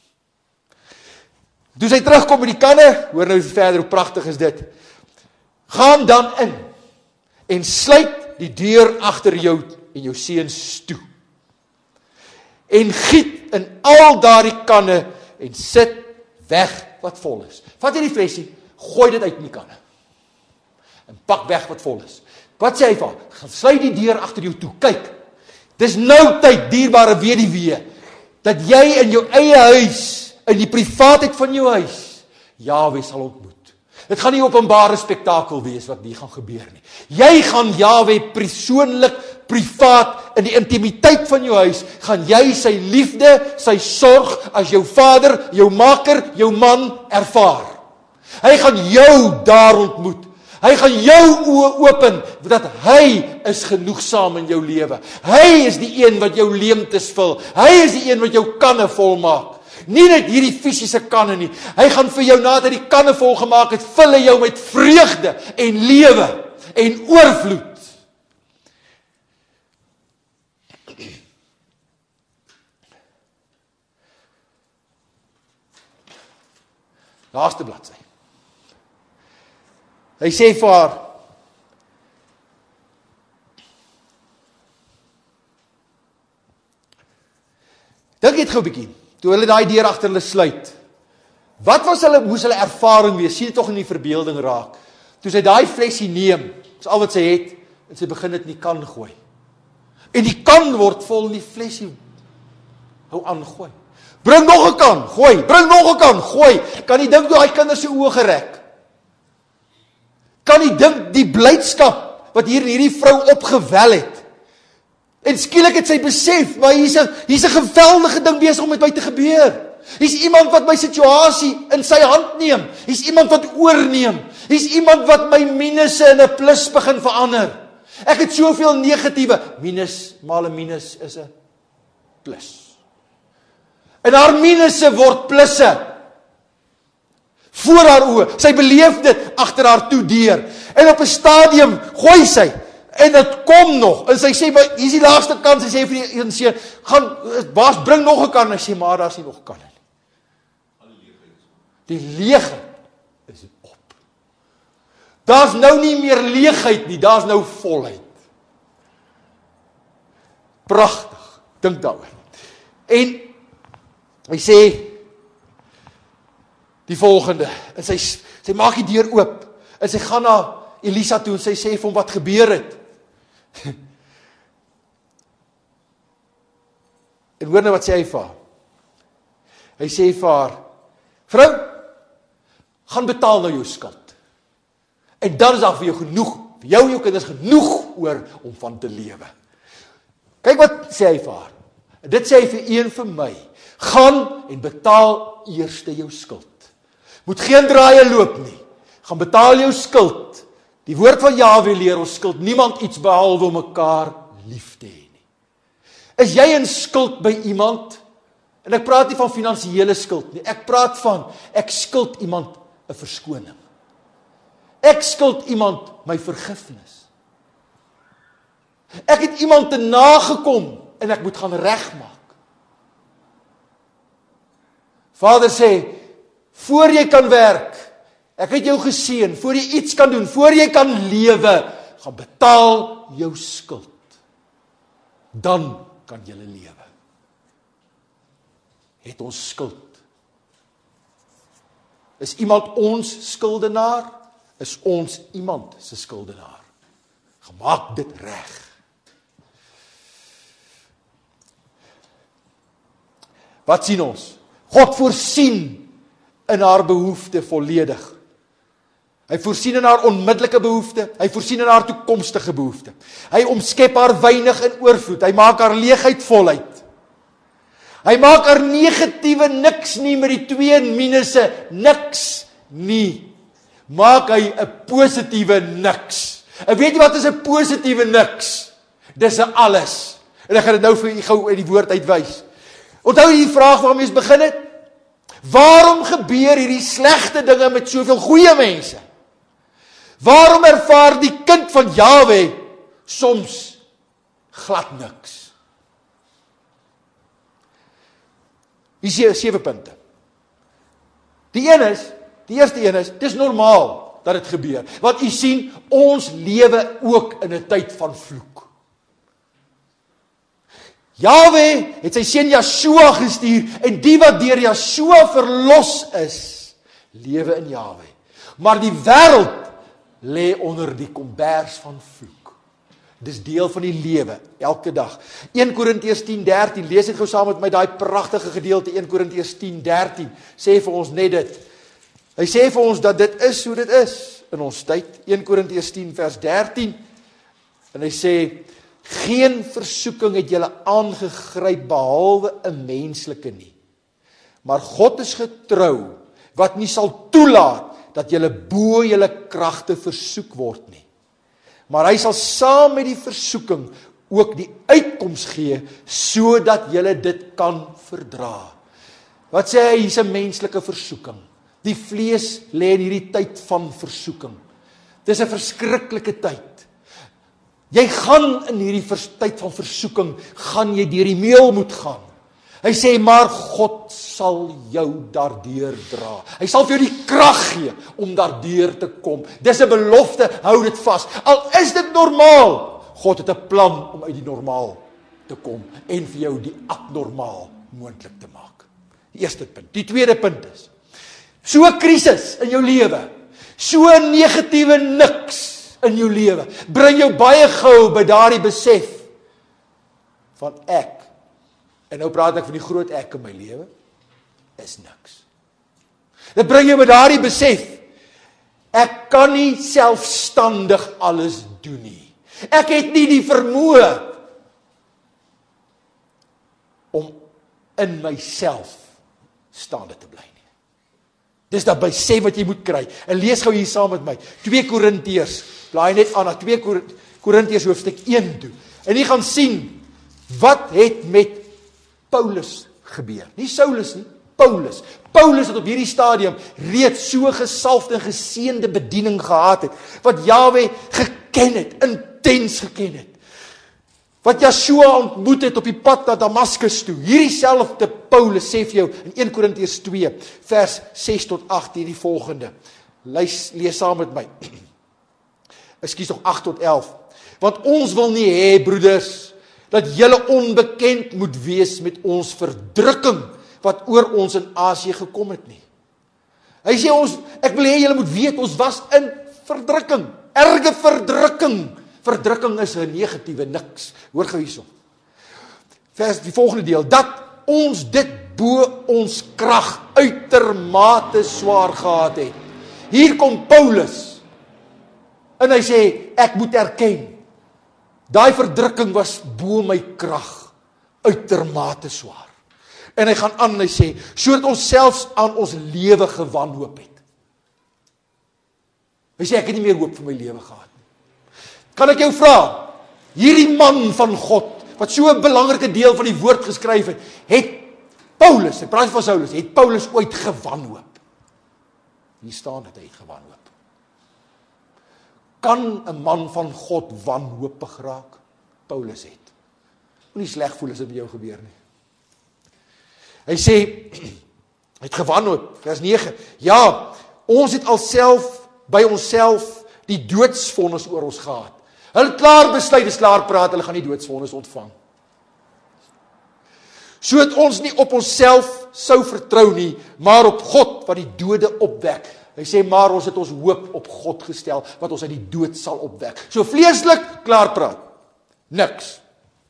Toe sy terugkom met die kanne, hoor nou verder hoe pragtig is dit. Gaan dan in en sluit die deur agter jou en jou seuns toe. En giet in al daardie kanne en sit weg wat vol is. Vat jy die flesie, gooi dit uit in die kanne. En pak weg wat vol is. Wat sê hy vir? Gaan sluit die deur agter jou toe. Kyk, dis nou tyd, dierbare weduwee, dat jy in jou eie huis, in die privaatheid van jou huis, Jahwe sal ontmoet. Dit gaan nie 'n openbare spektakel wees wat hier gaan gebeur nie. Jy gaan Jahwe persoonlik, privaat, in die intimiteit van jou huis, gaan jy sy liefde, sy sorg as jou vader, jou maker, jou man ervaar. Hy gaan jou daar ontmoet. Hy gaan jou oë open, dat hy is genoegsaam in jou lewe. Hy is die een wat jou leemtes vul. Hy is die een wat jou kanne volmaak. Nie net hierdie fisiese kanne nie. Hy gaan vir jou nadat hy die kanne vol gemaak het, vul hy jou met vreugde en lewe en oorvloed. Laaste bladsy. Hy sê vir haar, dink net gou 'n bietjie, toe hulle daai deur agter hulle sluit, wat was hulle, moes hulle ervaring wees, sien dit tog in die verbeelding raak, toe sy daai flesie neem, dis al wat sy het, en sy begin dit in die kan gooi, en die kan word vol, en die flesie hou aan gooi, bring nog 'n kan, gooi, bring nog 'n kan, gooi, kan jy dink hoe hy kinders se oë gerek, kan jy dink die blydskap wat hier in hierdie vrou opgewel het. En skielik het sy besef, maar hier's 'n hier's 'n geweldige ding besig om met my te gebeur. Hier's iemand wat my situasie in sy hand neem. Hier's iemand wat oorneem. Hier's iemand wat my minusse in 'n plus begin verander. Ek het soveel negatiewe, minus maal 'n minus is 'n plus. En haar minusse word plusse. Voor haar oë, sy beleef dit agter haar toe deur, en op 'n stadium gooi sy, en dit kom nog, en sy sê, maar hier is die laaste kans, sy sê vir die een seun, gaan, baas, bring nog 'n kan, en hy sê, maar daar is nie nog kan nie. Die leegheid is op. Daar's nou nie meer leegheid nie, daar's nou volheid. Pragtig, dink daaroor. En hy sê die volgende, en sy, sy maak die deur oop, en sy gaan na Elisa toe, en sy sê vir hom wat gebeur het. En hoor nou wat sê hy vir haar. Hy sê vir haar, vrou, gaan betaal nou jou skuld. En dan is daar vir jou genoeg, vir jou en jou kinders genoeg oor om van te lewe. Kyk wat sê hy vir haar. Dit sê hy vir een vir my. Gaan en betaal eerste jou skuld. Moet geen draaie loop nie. Gaan betaal jou skuld. Die woord van Jahwe leer ons skuld niemand iets behalwe om mekaar lief te hê nie. Is jy in skuld by iemand? En ek praat nie van finansiële skuld nie. Ek praat van, ek skuld iemand 'n verskoning. Ek skuld iemand my vergifnis. Ek het iemand te nagekom en ek moet gaan regmaak. Vader sê, voor jy kan werk, ek het jou geseën, voor jy iets kan doen, voor jy kan lewe, gaan betaal jou skuld. Dan kan jy lewe. Het ons skuld. Is iemand ons skuldenaar? Is ons iemand se skuldenaar? Gemaak dit reg. Wat sien ons? God voorsien in haar behoefte volledig. Hy voorsien in haar onmiddellike behoefte, hy voorsien in haar toekomstige behoefte. Hy omskep haar weinig in oorvloed, hy maak haar leegheid voluit. Hy maak haar negatiewe niks nie met die twee minusse, niks nie. Maak hy 'n positiewe niks. En weet jy wat is 'n positiewe niks? Dis 'n alles. En ek gaan dit nou vir u gou uit die woord uitwys. Onthou jy die vraag waarmee ons begin het? Waarom gebeur hierdie slegte dinge met soveel goeie mense? Waarom ervaar die kind van Jahwe soms glad niks? Hier is sewe punte. Die een is, die eerste een is, dis normaal dat dit gebeur. Want u sien, ons lewe ook in 'n tyd van vloek. Jahwe het sy seun Yeshua gestuur, en die wat deur Yeshua verlos is, lewe in Jahwe. Maar die wêreld lê onder die kombers van vloek. Dis deel van die lewe, elke dag. Eerste Korintiërs tien dertien, lees dit gou saam met my, daai pragtige gedeelte, Eerste Korintiërs tien dertien, sê vir ons net dit. Hy sê vir ons dat dit is hoe dit is in ons tyd, Eerste Korintiërs tien vers dertien, en hy sê, geen versoeking het julle aangegryp behalwe 'n menslike nie. Maar God is getrou, wat nie sal toelaat dat julle bo julle kragte versoek word nie. Maar hy sal saam met die versoeking ook die uitkoms gee, sodat julle dit kan verdra. Wat sê hy, hier's 'n menslike versoeking. Die vlees lê in hierdie tyd van versoeking. Dis 'n verskriklike tyd. Jy gaan in hierdie vers, tyd van versoeking, gaan jy deur die meel moet gaan. Hy sê, maar God sal jou daardeur dra. Hy sal vir jou die krag gee om daardeur te kom. Dis 'n belofte, hou dit vas. Al is dit normaal, God het 'n plan om uit die normaal te kom en vir jou die abnormaal moontlik te maak. Die eerste punt. Die tweede punt is, so 'n krisis in jou lewe, so 'n negatiewe niks in jou lewe, bring jou baie gou by daardie besef van ek, en nou praat ek van die groot ek in my lewe, is niks. Dit bring jou by daardie besef, ek kan nie selfstandig alles doen nie. Ek het nie die vermoë om in myself staande te bly nie. Dis dat besef wat jy moet kry. En lees gou hier saam met my, twee Korintiërs, blaai net aan na twee Korintiërs hoofstuk een toe. En jy gaan sien, wat het met Paulus gebeur. Nie Saulus nie, Paulus. Paulus het op hierdie stadium reeds so gesalfde en geseënde bediening gehad het, wat Jahwe geken het, intens geken het. wat Joshua ontmoet het op die pad na Damaskus toe. Hierdie selfde Paulus sê vir jou in Eerste Korintiërs twee, vers ses tot agt, hierdie volgende. Lees, lees saam met my. Ekskuus nog agt tot elf. Want ons wil nie hê, broeders, dat julle onbekend moet wees met ons verdrukking, wat oor ons in Asië gekom het nie. Hy sê ons, ek wil hê julle moet weet, ons was in verdrukking, erge verdrukking. Verdrukking is 'n negatiewe niks. Hoor gou hierso. Vers die volgende deel, dat ons dit bo ons krag uitermate swaar gehad het. Hier kom Paulus, en hy sê, ek moet erken, daai verdrukking was bo my krag, uitermate swaar. En hy gaan aan en hy sê, sodat ons selfs aan ons lewe gewanhoop het. Hy sê, ek het nie meer hoop vir my lewe gehad. Kan ek jou vra, hierdie man van God, wat so 'n belangrike deel van die woord geskryf het, het Paulus, ek praat van Saulus, het Paulus ooit gewanhoop? Hier staan dit, hy het gewanhoop. Kan 'n man van God wanhoopig raak? Paulus het. Moenie sleg voel as dit met jou gebeur nie. Hy sê, hy het gewanhoop, vers nege, ja, ons het alself, by onsself, die doodsvonnis oor ons gehad. Hulle het klaar besluit, dis klaar praat, hulle gaan die doodsvonnis ontvang. So het ons nie op onsself sou vertrou nie, maar op God wat die dode opwek. Hy sê, maar ons het ons hoop op God gestel, wat ons uit die dood sal opwek. So vleeslik, klaar praat. Niks.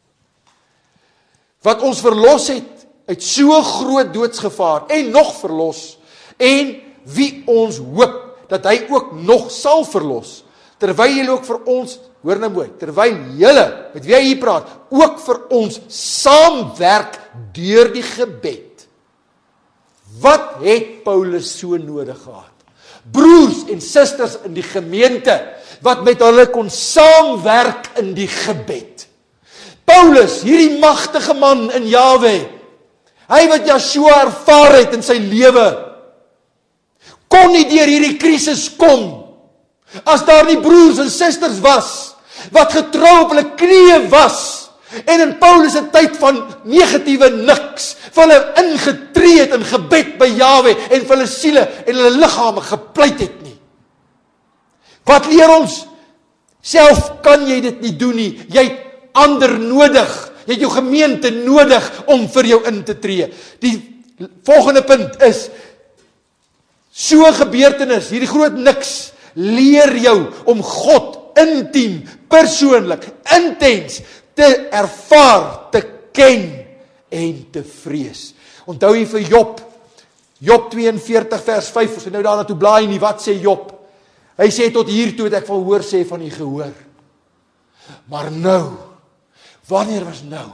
Wat ons verlos het, uit so groot doodsgevaar, en nog verlos, en wie ons hoop, dat hy ook nog sal verlos, terwyl julle ook vir ons, hoor nou mooi, terwyl julle, met wie hy hier praat, ook vir ons saamwerk deur die gebed. Wat het Paulus so nodig gehad? Broers en susters in die gemeente, wat met hulle kon saamwerk in die gebed. Paulus, hierdie magtige man in Jahwe, hy wat Joshua ervaar het in sy lewe, kon nie deur hierdie krisis kom, as daar nie broers en susters was, wat getrou op hulle knieë was, en in Paulus' se tyd van negatiewe niks, vir hulle ingetree het in gebed by Jahwe, en vir hulle siele en hulle liggame gepleit het nie. Wat leer ons? Self kan jy dit nie doen nie, jy het ander nodig, jy het jou gemeente nodig, om vir jou in te tree. Die volgende punt is, so gebeurtenis, hierdie groot niks, leer jou om God intiem, persoonlik, intens, te ervaar, te ken, en te vrees. Onthou jy vir Job, Job tweeënveertig vers vyf, ons het nou daarna toe blaai nie, wat sê Job? Hy sê, tot hier toe het ek van hoor sê van die gehoor. Maar nou, wanneer was nou?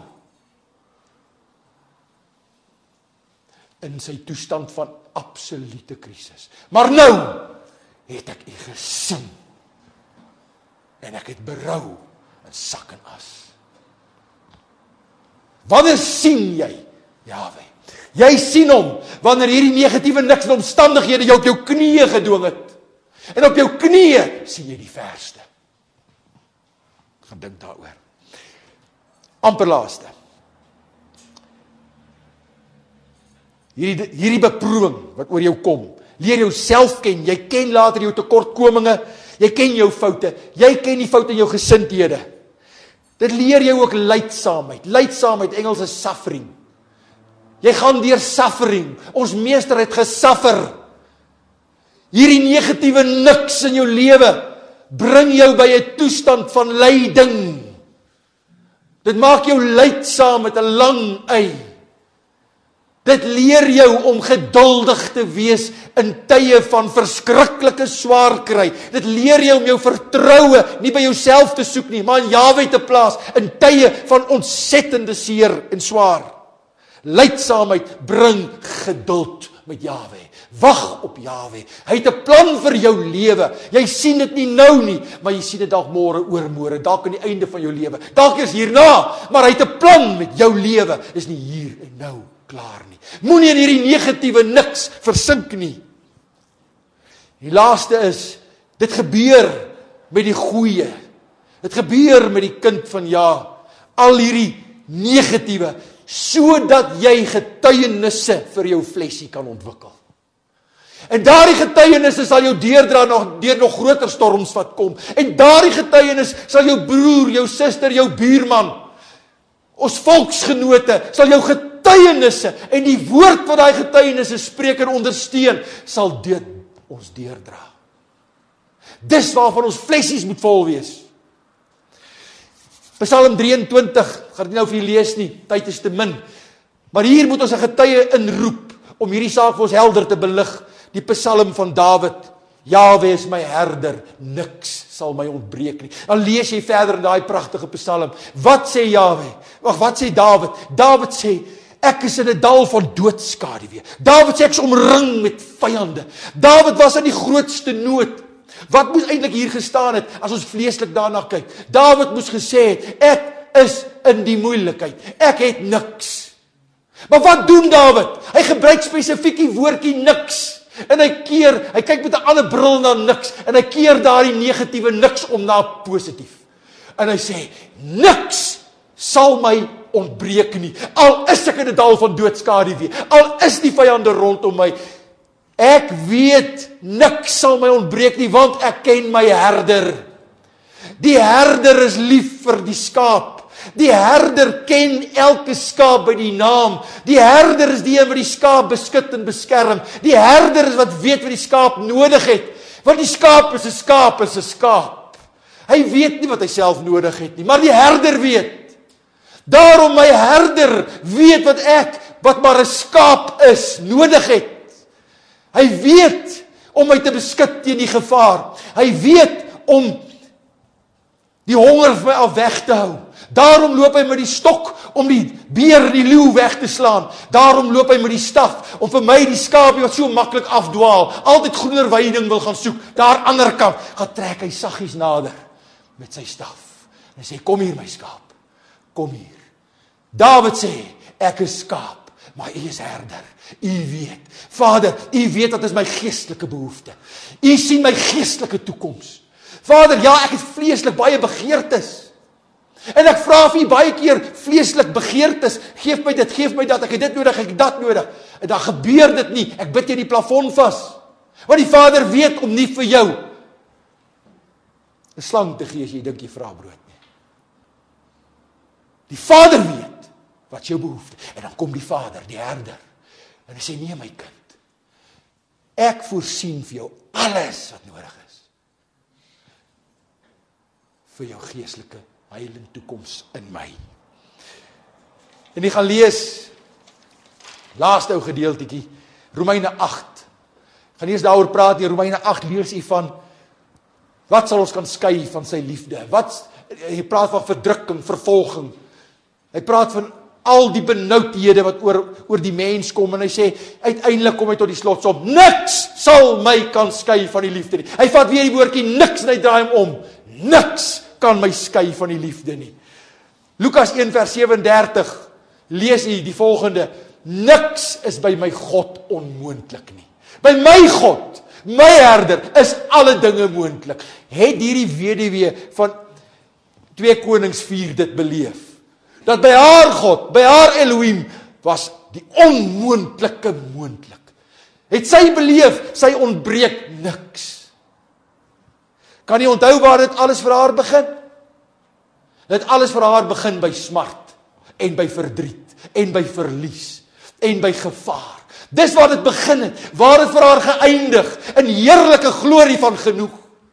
In sy toestand van absolute krisis. Maar nou, het ek u gesien, en ek het berou, in sak en as. Wanneer sien jy Jahwe? Jy sien hom, wanneer hierdie negatiewe niks en omstandighede jou op jou knieë gedwing het. En op jou knieë sien jy die verste. Ek gaan dink daaroor. Amper laaste. Hierdie, hierdie beproewing wat oor jou kom, leer jou self ken, jy ken later jou tekortkominge, jy ken jou foute, jy ken die foute in jou gesindhede. Dit leer jou ook lydsaamheid. Lydsaamheid, Engels is suffering. Jy gaan deur suffering. Ons meester het gesuffer. Hierdie negatiewe niks in jou lewe bring jou by 'n toestand van lyding. Dit maak jou lydsaam met 'n lang y. Dit leer jou om geduldig te wees in tye van verskriklike swaar kry. Dit leer jou om jou vertroue nie by jouself te soek nie, maar in Jahwe te plaas in tye van ontsettende seer en swaar. Lydsaamheid bring geduld met Jahwe. Wag op Jahwe. Hy het 'n plan vir jou lewe. Jy sien dit nie nou nie, maar jy sien dit dalk môre, oormôre, dalk aan die einde van jou lewe. Dalk eers hierna, maar hy het 'n plan met jou lewe. Dis nie hier en nou klaar nie. Moenie in hierdie negatiewe niks versink nie. Die laaste is, dit gebeur met die goeie. Dit gebeur met die kind van Ja. al hierdie negatiewe, sodat jy getuienisse vir jou flesie kan ontwikkel. En daardie getuienisse sal jou deurdra nog deur nog groter storms wat kom. En daardie getuienis sal jou broer, jou suster, jou buurman, ons volksgenote, sal jou getuienisse en die woord wat daai getuienisse spreek en ondersteun, sal dit ons deurdra. Dis waarvan ons flessies moet vol wees. Psalm drieëntwintig, gaan nie nou vir julle lees nie, tyd is te min. Maar hier moet ons 'n getuie inroep om hierdie saak vir ons helder te belig. Die Psalm van Dawid. Jahwe is my herder, niks sal my ontbreek nie. Dan lees jy verder in daai pragtige Psalm. Wat sê Jahwe? Wag, wat sê Dawid? Dawid sê, ek is in 'n dal van doodskaduwee. Dawid sê ek is omring met vyande. Dawid was in die grootste nood. Wat moes eintlik hier gestaan het as ons vleeslik daarna kyk? Dawid moes gesê het, ek is in die moeilikheid. Ek het niks. Maar wat doen Dawid? Hy gebruik spesifiek die woordjie niks. En hy keer, hy kyk met 'n ander bril na niks. En hy keer daardie negatiewe niks om na positief. En hy sê, niks sal my ontbreek nie. Al is ek in 'n dal van doodskaduwee. Al is die vyande rondom my. Ek weet, niks sal my ontbreek nie, want ek ken my herder. Die herder is lief vir die skaap. Die herder ken elke skaap by die naam. Die herder is die een wat die skaap beskut en beskerm. Die herder is wat weet wat die skaap nodig het. Want die skaap is 'n skaap, is 'n skaap. Hy weet nie wat hy self nodig het nie, maar die herder weet. Daarom my herder weet wat ek, wat maar 'n skaap is, nodig het. Hy weet om my te beskut teen die gevaar. Hy weet om die honger vir my af weg te hou. Daarom loop hy met die stok om die beer en die leeu weg te slaan. Daarom loop hy met die staf om vir my die skaapie wat so maklik afdwaal, altyd groener weiding wil gaan soek. Daar aan die ander kant gaan trek hy saggies nader met sy staf. En hy sê, kom hier my skaap, kom hier. Dawid sê, ek is skaap, maar u is herder. U weet, Vader, u weet wat is my geestelike behoefte. U sien my geestelike toekoms. Vader, ja, ek het vleeslik baie begeertes. En ek vra vir u baie keer vleeslik begeertes, geef my dit, geef my dat, ek het dit nodig, ek het dat nodig. En dan gebeur dit nie, ek bid teen die plafon vas. Want die Vader weet om nie vir jou 'n slang te gee as jy dink jy vra brood nie. Die Vader weet wat jou behoefte. En dan kom die Vader, die herder. En hy sê, nee my kind, ek voorsien vir jou alles wat nodig is. Vir jou geestelike heilende toekoms in my. En jy gaan lees, laaste ou gedeeltetjie, Romeine agt. Ek gaan eers daaroor praat, in Romeine agt lees hy van, wat sal ons kan skei van sy liefde? Wat, hy praat van verdrukking, vervolging. Hy praat van al die benoudhede wat oor, oor die mens kom, en hy sê, uiteindelik kom hy tot die slotsom, niks sal my kan skei van die liefde nie. Hy vat weer die woordjie niks en hy draai hom om. Niks kan my skei van die liefde nie. Lukas een vers sewendertig, lees hy die volgende, niks is by my God onmoontlik nie. By my God, my herder, is alle dinge moontlik. Het hierdie weduwee van twee Konings vier dit beleef, dat by haar God, by haar Elohim, was die onmoontlike moontlik. Het sy beleef, sy ontbreek niks. Kan jy onthou waar dit alles vir haar begin? Dit alles vir haar begin by smart, en by verdriet, en by verlies, en by gevaar. Dis waar dit begin het, waar dit vir haar geëindig, in heerlike glorie van genoeg.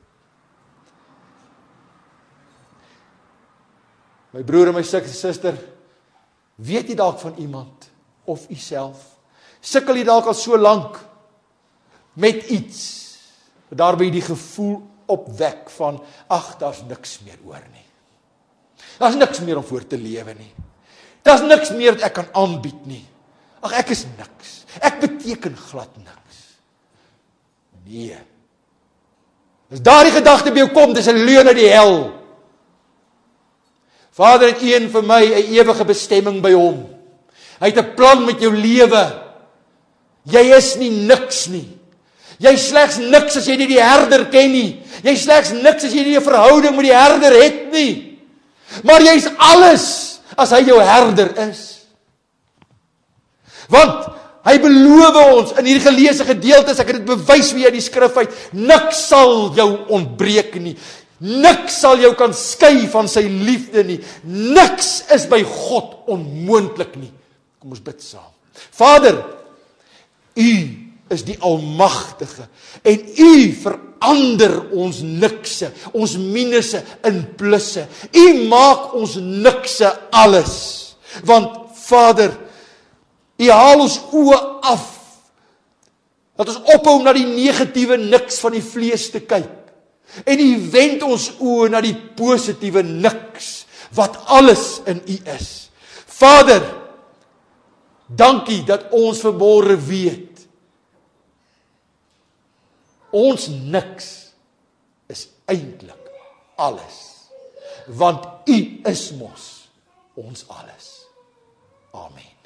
My broer en my suster, weet jy dalk van iemand, of u self? Sukkel jy dalk al so lank, met iets, daarby die gevoel opwek van, ag, daar's niks meer oor nie. Daar's niks meer om voor te lewe nie. Daar's niks meer wat ek kan aanbied nie. Ag, ek is niks. Ek beteken glad niks. Nee. As daardie gedagte by jou kom, dis 'n leuen uit die hel. Vader het een vir my 'n ewige bestemming by hom. Hy het 'n plan met jou lewe. Jy is nie niks nie. Jy slegs niks as jy nie die herder ken nie. Jy slegs niks as jy nie 'n verhouding met die herder het nie. Maar jy's alles as hy jou herder is. Want hy beloof ons in hierdie geleesde gedeeltes, ek het dit bewys weer uit die skrif uit, niks sal jou ontbreek nie. Niks sal jou kan skei van sy liefde nie. Niks is by God onmoontlik nie. Kom ons bid saam. Vader, U is die Almagtige en U verander ons nikse, ons minusse in plusse. U maak ons nikse alles. Want Vader, U haal ons oë af, dat ons ophou om na die negatiewe niks van die vlees te kyk. En U wend ons oë na die positiewe niks, wat alles in U is. Vader, dankie dat ons vanmôre weet, ons niks is eintlik alles, want U is mos ons alles. Amen.